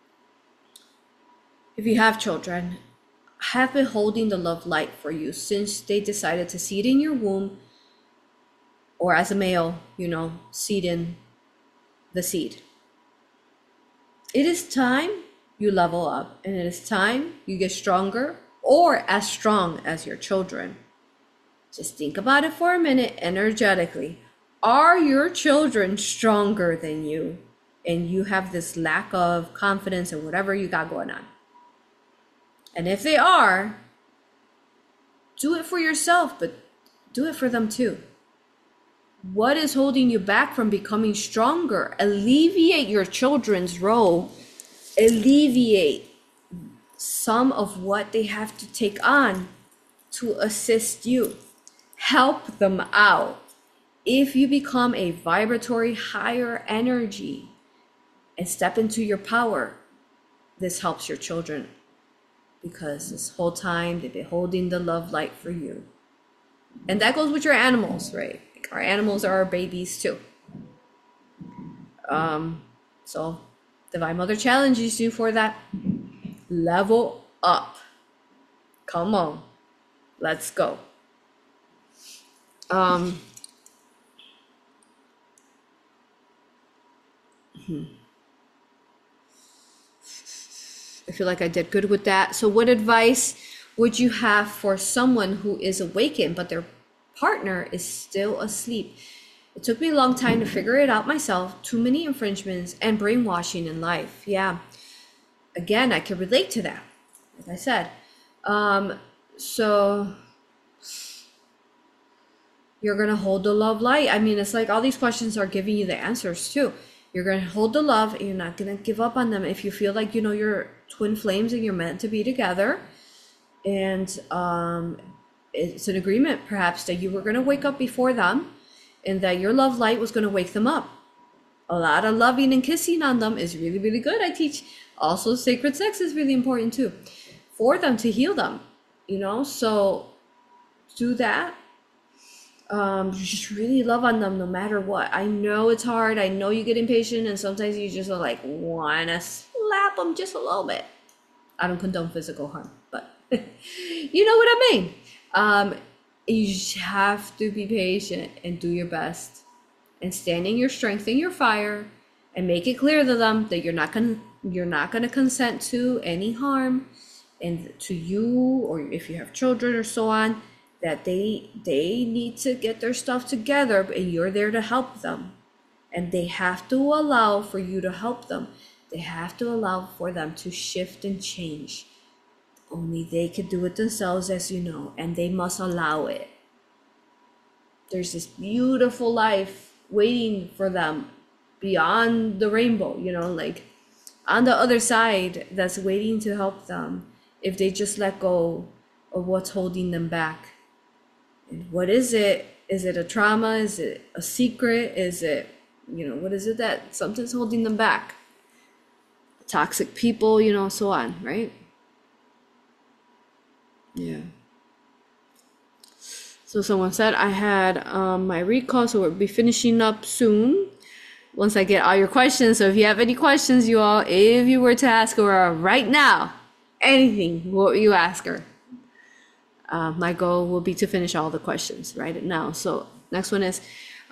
if you have children, have been holding the love light for you since they decided to seed in your womb, or as a male, seed in the seed. It is time you level up, and it is time you get stronger or as strong as your children. Just think about it for a minute energetically. Are your children stronger than you? And you have this lack of confidence in whatever you got going on. And if they are, do it for yourself, but do it for them too. What is holding you back from becoming stronger? Alleviate your children's role. Alleviate some of what they have to take on to assist you. Help them out. If you become a vibratory higher energy and step into your power, this helps your children, because this whole time they've been holding the love light for you. And that goes with your animals, right? Our animals are our babies too. So Divine Mother challenges you for that. Level up. Come on. Let's go. I feel like I did good with that. So what advice would you have for someone who is awakened but their partner is still asleep? It took me a long time to figure it out myself. Too many infringements and brainwashing in life. Yeah. Again, I can relate to that, like I said. So you're going to hold the love light. I mean, it's like all these questions are giving you the answers too. You're going to hold the love and you're not going to give up on them. If you feel like, you're twin flames and you're meant to be together, and it's an agreement perhaps that you were going to wake up before them and that your love light was going to wake them up. A lot of loving and kissing on them is really, really good. I teach also sacred sex is really important too, for them to heal them, so do that. Just really love on them no matter what. I know it's hard. I know you get impatient and sometimes you just want to slap them just a little bit. I don't condone physical harm, but you know what I mean. You just have to be patient and do your best and stand in your strength and your fire and make it clear to them that you're not gonna consent to any harm, and to you, or if you have children or so on, that they need to get their stuff together and you're there to help them. And they have to allow for you to help them. They have to allow for them to shift and change. Only they can do it themselves, as you know, and they must allow it. There's this beautiful life waiting for them beyond the rainbow, on the other side, that's waiting to help them if they just let go of what's holding them back. And what is it? Is it a trauma? Is it a secret? Is it, what is it that something's holding them back? Toxic people, so on, right? Yeah. So someone said I had my recall, so we'll be finishing up soon once I get all your questions. So if you have any questions, you all, if you were to ask her right now, anything, what you ask her? My goal will be to finish all the questions right now. So next one is,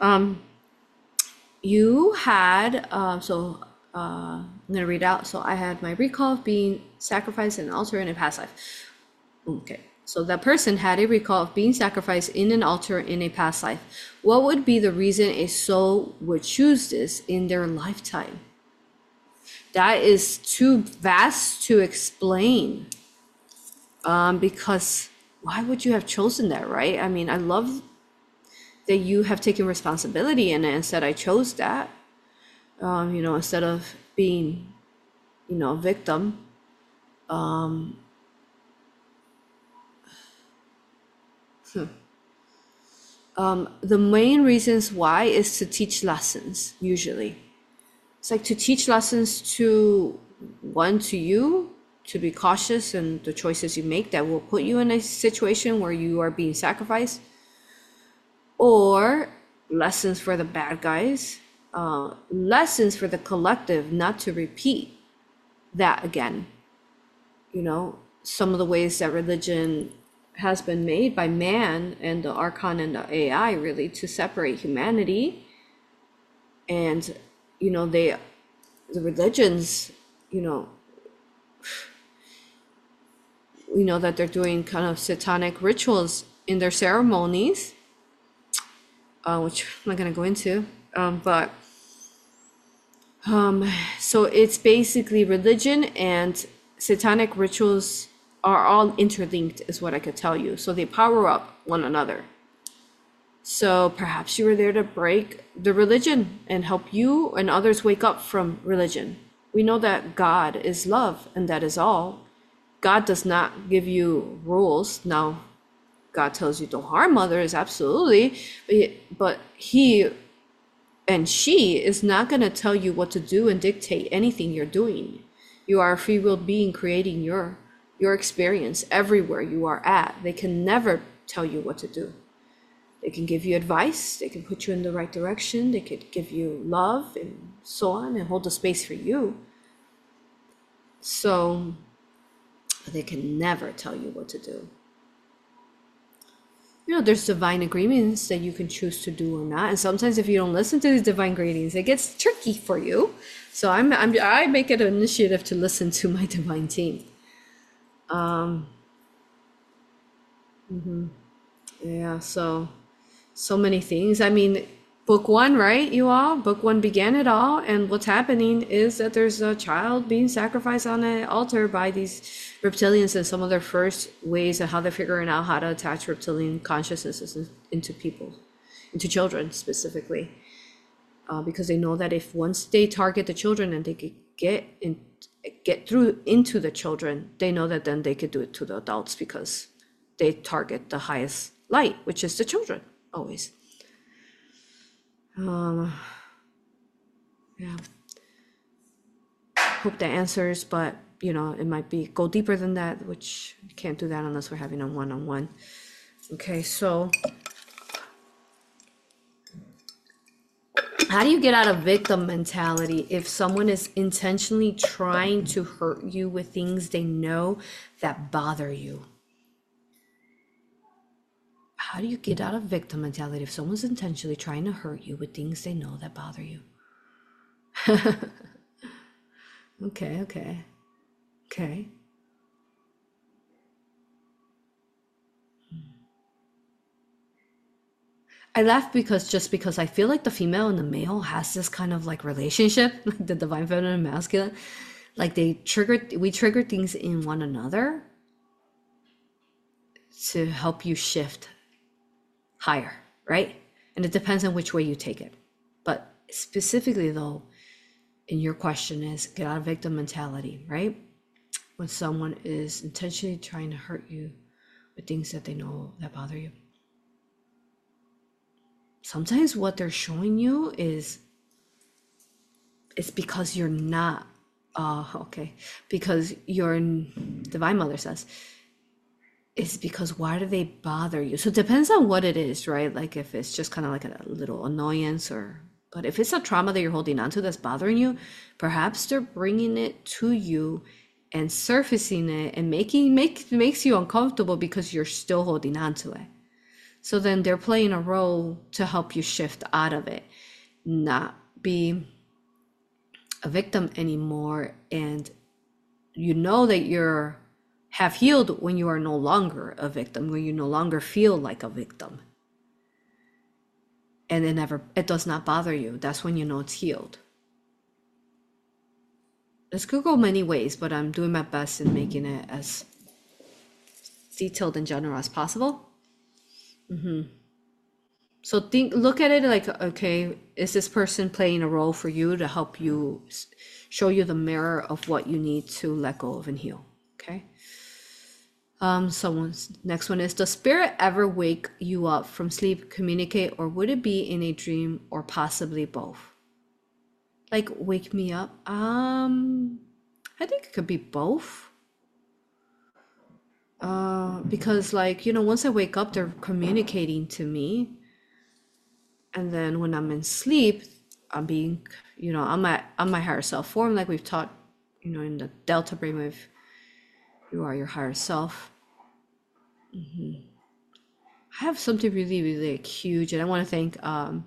you had, I'm going to read out. So I had my recall of being sacrificed in an altar in a past life. Okay. So that person had a recall of being sacrificed in an altar in a past life. What would be the reason a soul would choose this in their lifetime? That is too vast to explain. Because why would you have chosen that, right? I mean, I love that you have taken responsibility in it and said, I chose that, instead of being, a victim. The main reasons why is to teach lessons, usually. It's like to teach lessons to one, to you, to be cautious in the choices you make that will put you in a situation where you are being sacrificed, or lessons for the bad guys, lessons for the collective not to repeat that again. You know, some of the ways that religion has been made by man and the Archon and the AI really to separate humanity. And, you know, the religions, you know that they're doing kind of satanic rituals in their ceremonies, which I'm not going to go into. But so it's basically religion and satanic rituals are all interlinked, is what I could tell you. So they power up one another. So perhaps you were there to break the religion and help you and others wake up from religion. We know that God is love, and that is all. God does not give you rules. Now, God tells you don't harm others, absolutely, but he and she is not going to tell you what to do and dictate anything you're doing. You are a free will being creating your experience everywhere you are at. They can never tell you what to do. They can give you advice, they can put you in the right direction, they could give you love and so on and hold the space for you. So they can never tell you what to do. You know, there's divine agreements that you can choose to do or not. And sometimes if you don't listen to these divine agreements, it gets tricky for you. So I make it an initiative to listen to my divine team. Yeah, so many things. I mean, book one, right? You all, book one began it all. And what's happening is that there's a child being sacrificed on an altar by these reptilians, and some of their first ways of how they're figuring out how to attach reptilian consciousnesses into people, into children specifically. Because they know that if once they target the children and they could get through into the children, they know that then they could do it to the adults because they target the highest light, which is the children, always. Yeah. Hope that answers, but you know, it might be go deeper than that, which you can't do that unless we're having a one-on-one. Okay, so how do you get out of victim mentality if someone is intentionally trying to hurt you with things they know that bother you? How do you get out of victim mentality if someone's intentionally trying to hurt you with things they know that bother you? Okay. I laugh because I feel like the female and the male has this kind of like relationship, like the divine feminine and masculine. Like we trigger things in one another to help you shift higher, right? And it depends on which way you take it. But specifically though, and your question is get out of victim mentality, right? When someone is intentionally trying to hurt you with things that they know that bother you. Sometimes what they're showing you is it's because you're not, because your divine mother says, it's because why do they bother you? So it depends on what it is, right? Like if it's just kind of like a little annoyance but if it's a trauma that you're holding on to that's bothering you, perhaps they're bringing it to you and surfacing it and makes you uncomfortable because you're still holding on to it. So then they're playing a role to help you shift out of it, not be a victim anymore. And you know that you're have healed when you are no longer a victim, when you no longer feel like a victim. And it does not bother you. That's when you know it's healed. This could go many ways, but I'm doing my best in making it as detailed and general as possible. So look at it like, okay, is this person playing a role for you to help you show you the mirror of what you need to let go of and heal? Okay. Someone's next one is, does spirit ever wake you up from sleep, communicate, or would it be in a dream or possibly both? Like wake me up? I think it could be both. Because like, once I wake up, they're communicating to me. And then when I'm in sleep, I'm being, I'm my higher self form, like we've taught, in the Delta brainwave, you are your higher self. I have something really, really like, huge, and I want to thank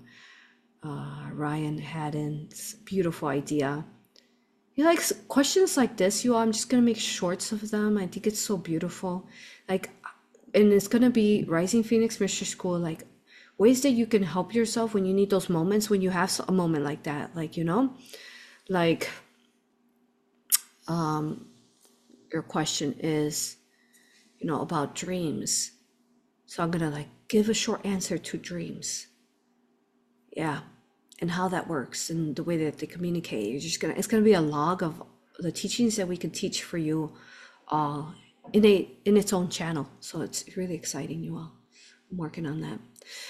Ryan Haddon's beautiful idea. He likes questions like this, you all. I'm just gonna make shorts of them. I think it's so beautiful. Like, and it's gonna be Rising Phoenix Mystery School, like ways that you can help yourself when you need those moments, when you have a moment like that, like, like your question is, about dreams. So I'm gonna like give a short answer to dreams. Yeah. And how that works and the way that they communicate. It's gonna be a log of the teachings that we can teach for you all in its own channel. So it's really exciting, you all. I'm working on that.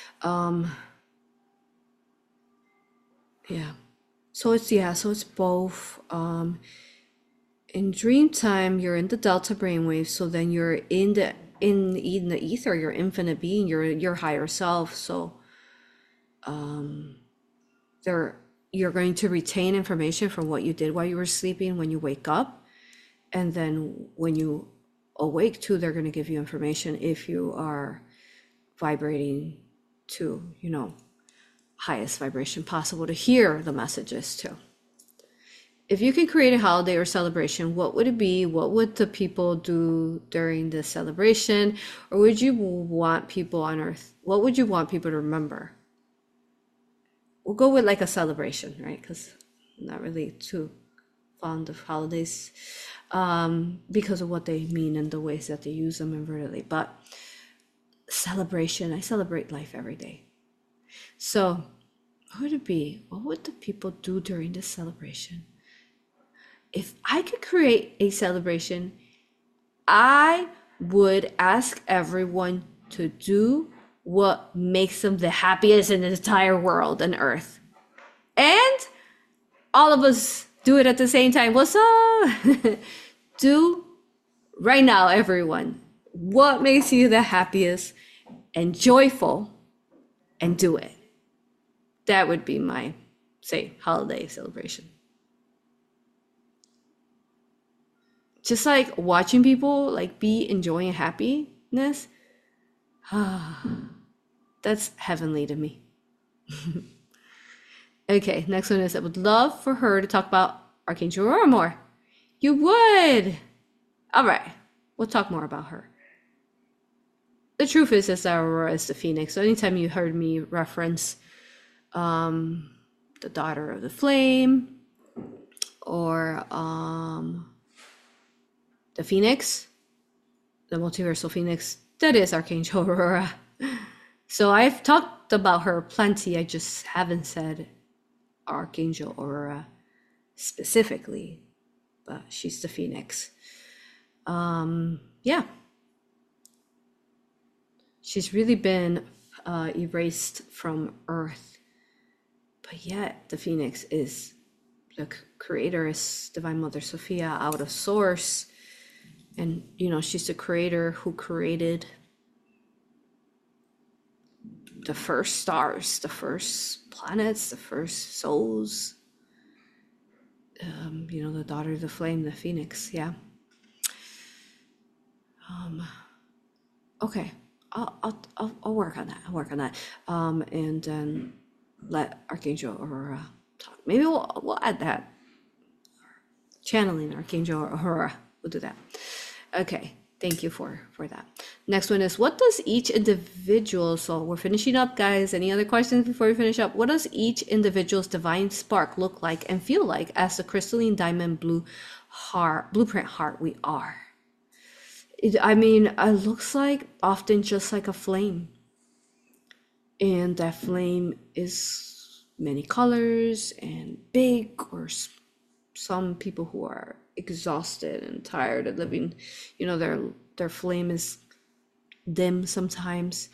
Yeah. So it's both. In dream time, you're in the delta brainwave, so then you're in the ether, your infinite being, your higher self. So you're going to retain information from what you did while you were sleeping when you wake up, and then when you awake too, they're going to give you information if you are vibrating to highest vibration possible to hear the messages too. If you can create a holiday or celebration, what would it be? What would the people do during the celebration? Or would you want people on earth, what would you want people to remember? We'll go with like a celebration, right? Because I'm not really too fond of holidays because of what they mean and the ways that they use them invertedly. But celebration, I celebrate life every day. So what would it be? What would the people do during this celebration? If I could create a celebration, I would ask everyone to do what makes them the happiest in the entire world and earth. And all of us do it at the same time. What's up? Do right now, everyone, what makes you the happiest and joyful, and do it. That would be my, say, holiday celebration. Just like watching people like be enjoying happiness, that's heavenly to me. Okay, next one is, I would love for her to talk about Archangel Aurora more. You would. All right, we'll talk more about her. The truth is that Aurora is the Phoenix. So anytime you heard me reference the daughter of the flame or the Phoenix, the multiversal Phoenix, that is Archangel Aurora. So I've talked about her plenty. I just haven't said Archangel Aurora specifically, but she's the Phoenix. Yeah. She's really been erased from Earth, but yet the Phoenix is the creator, is Divine Mother Sophia out of Source. And, she's the creator who created the first stars, the first planets, the first souls. The daughter of the flame, the Phoenix. Yeah. Okay. I'll work on that. And then let Archangel Aurora talk. Maybe we'll add that. Channeling Archangel Aurora. We'll do that. Okay. Thank you for that. Next one is, what does each individual, so we're finishing up, guys. Any other questions before we finish up? What does each individual's divine spark look like and feel like as the crystalline diamond blue heart, blueprint heart we are? It looks like often just like a flame. And that flame is many colors and big or some people who are exhausted and tired of living, their flame is dim sometimes.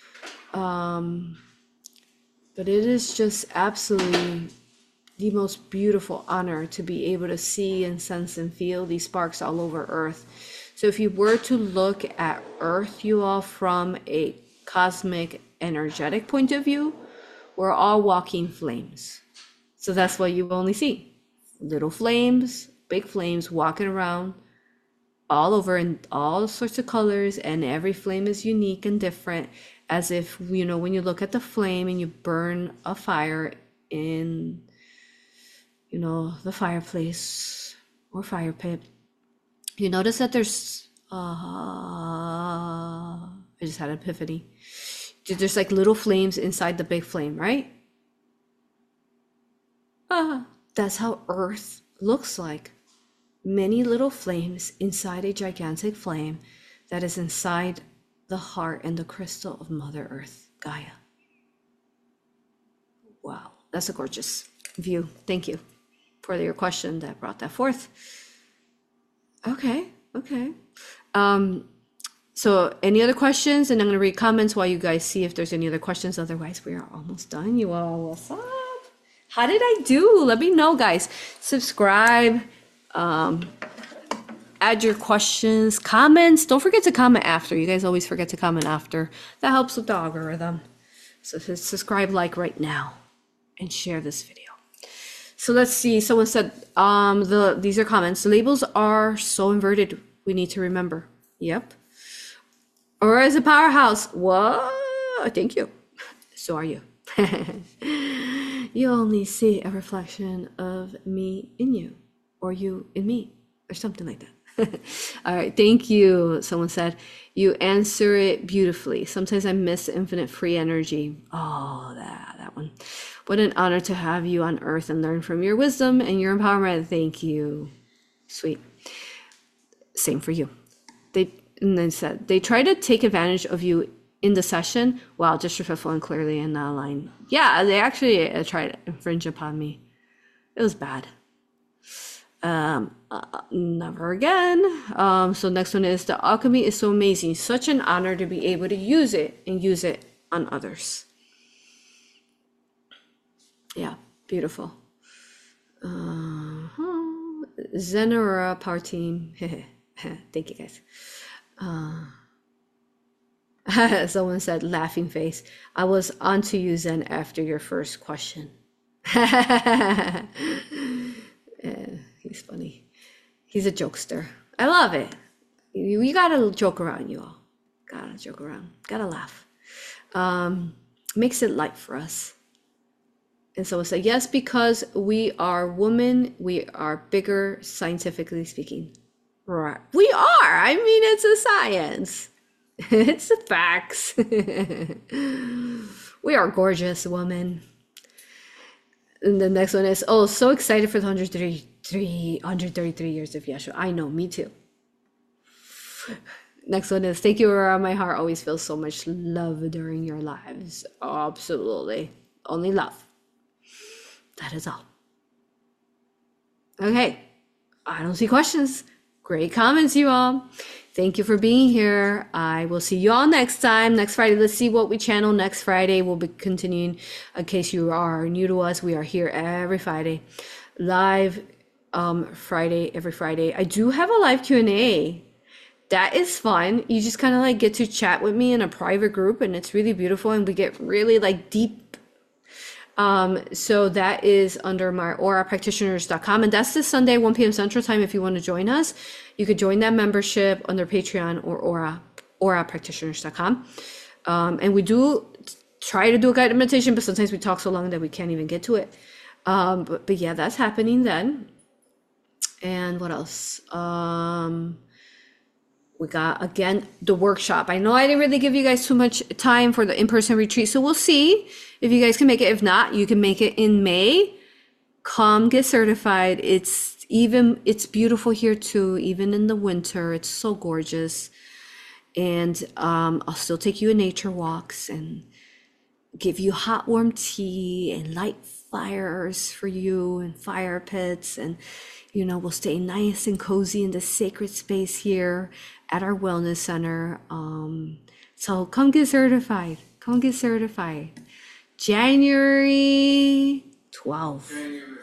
But it is just absolutely the most beautiful honor to be able to see and sense and feel these sparks all over Earth. So if you were to look at Earth, you all, from a cosmic energetic point of view, we're all walking flames. So that's what you only see. Little flames, big flames walking around all over in all sorts of colors, and every flame is unique and different, as if, when you look at the flame and you burn a fire in, the fireplace or fire pit, you notice that there's, I just had an epiphany. There's like little flames inside the big flame, right? That's how Earth looks like. Many little flames inside a gigantic flame that is inside the heart and the crystal of Mother Earth, Gaia. Wow, that's a gorgeous view. Thank you for your question that brought that forth. Okay. So any other questions? And I'm going to read comments while you guys see if there's any other questions. Otherwise, we are almost done. You all, what's up? How did I do? Let me know, guys. Subscribe. Add your questions, comments. Don't forget to comment after. You guys always forget to comment after. That helps with the algorithm. So subscribe, like right now, and share this video. So let's see. Someone said, these are comments. The labels are so inverted. We need to remember. Yep. Or as a powerhouse. What? Thank you. So are you. You only see a reflection of me in you, or you in me, or something like that. All right, thank you. Someone said, you answer it beautifully. Sometimes I miss infinite free energy. Oh, that one. What an honor to have you on Earth and learn from your wisdom and your empowerment. Thank you. Sweet. Same for you. And then said, they try to take advantage of you in the session. Wow, disrespectful and clearly and not aligned. Yeah, they actually tried to infringe upon me. It was bad. Never again. So next one is, the alchemy is so amazing. Such an honor to be able to use it and use it on others. Yeah, beautiful. Zenora Parteam. Thank you, guys. Someone said, laughing face. I was onto you, Zen, after your first question. He's funny. He's a jokester. I love it. You gotta joke around, you all. Gotta joke around. Gotta laugh. Makes it light for us. And someone said, yes, because we are women, we are bigger, scientifically speaking. Right. We are. I mean, it's a science. It's the facts. We are gorgeous women. And the next one is, so excited for the 133 years of Yeshua. I know, me too. Next one is, thank you, Aurora. My heart always feels so much love during your lives. Absolutely. Only love. That is all. Okay. I don't see questions. Great comments, you all. Thank you for being here. I will see you all next time, next Friday. Let's see what we channel next Friday. We'll be continuing. In case you are new to us, we are here every Friday. Live Friday, every Friday. I do have a live Q&A. That is fun. You just kind of like get to chat with me in a private group, and it's really beautiful, and we get really like deep. So that is under my aurapractitioners.com, and that's this Sunday, 1 p.m. Central Time. If you want to join us, you could join that membership under Patreon or aurapractitioners.com. And we do try to do a guided meditation, but sometimes we talk so long that we can't even get to it. But yeah, that's happening then. And what else? We got, again, the workshop. I know I didn't really give you guys too much time for the in-person retreat, so we'll see if you guys can make it. If not, you can make it in May. Come get certified. It's beautiful here too, even in the winter. It's so gorgeous. And I'll still take you on nature walks and give you hot, warm tea and light fires for you and fire pits, and we'll stay nice and cozy in the sacred space here at our wellness center. So come get certified. Come get certified. January 12th.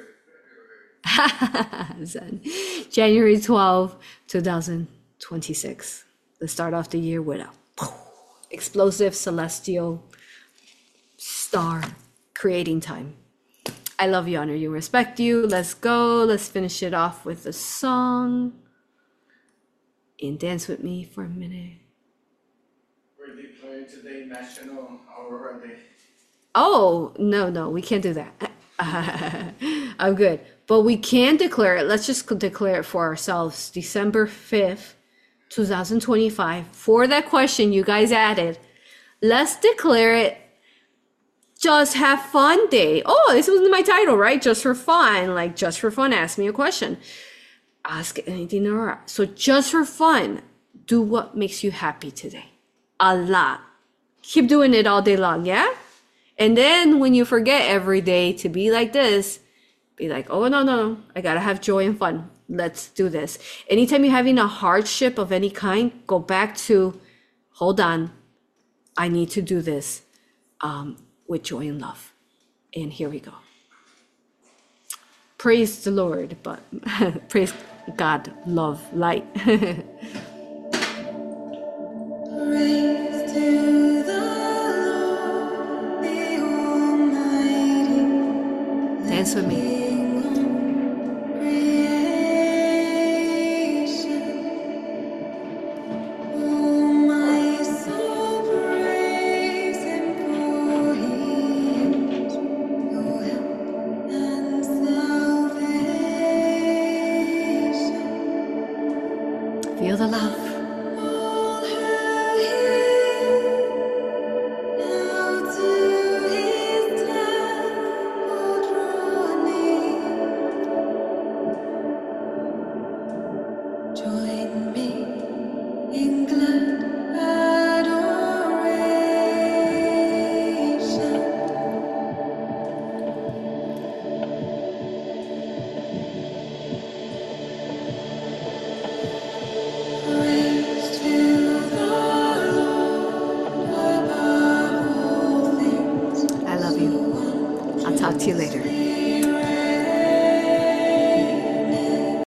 January 12th, 2026. Let's start off the year with a explosive celestial star creating time. I love you, honor you, respect you. Let's go. Let's finish it off with a song. And dance with me for a minute. We're declaring today National Aurora Day. Oh, no, we can't do that. I'm good. But we can declare it. Let's just declare it for ourselves. December 5th, 2025. For that question you guys added, let's declare it Just Have Fun Day. Oh, this was my title, right? Just for fun. Like, just for fun, ask me a question. Ask anything or so just for fun, do what makes you happy today. A lot. Keep doing it all day long, yeah? And then when you forget every day to be like this, be like, oh, no, I gotta have joy and fun. Let's do this. Anytime you're having a hardship of any kind, go back to, hold on, I need to do this with joy and love. And here we go. Praise the Lord, but praise God, love, light. Praise to the Lord, the Almighty. Dance with me. King of creation. Oh, my soul, praise Him, for He is your help and salvation. Feel the love.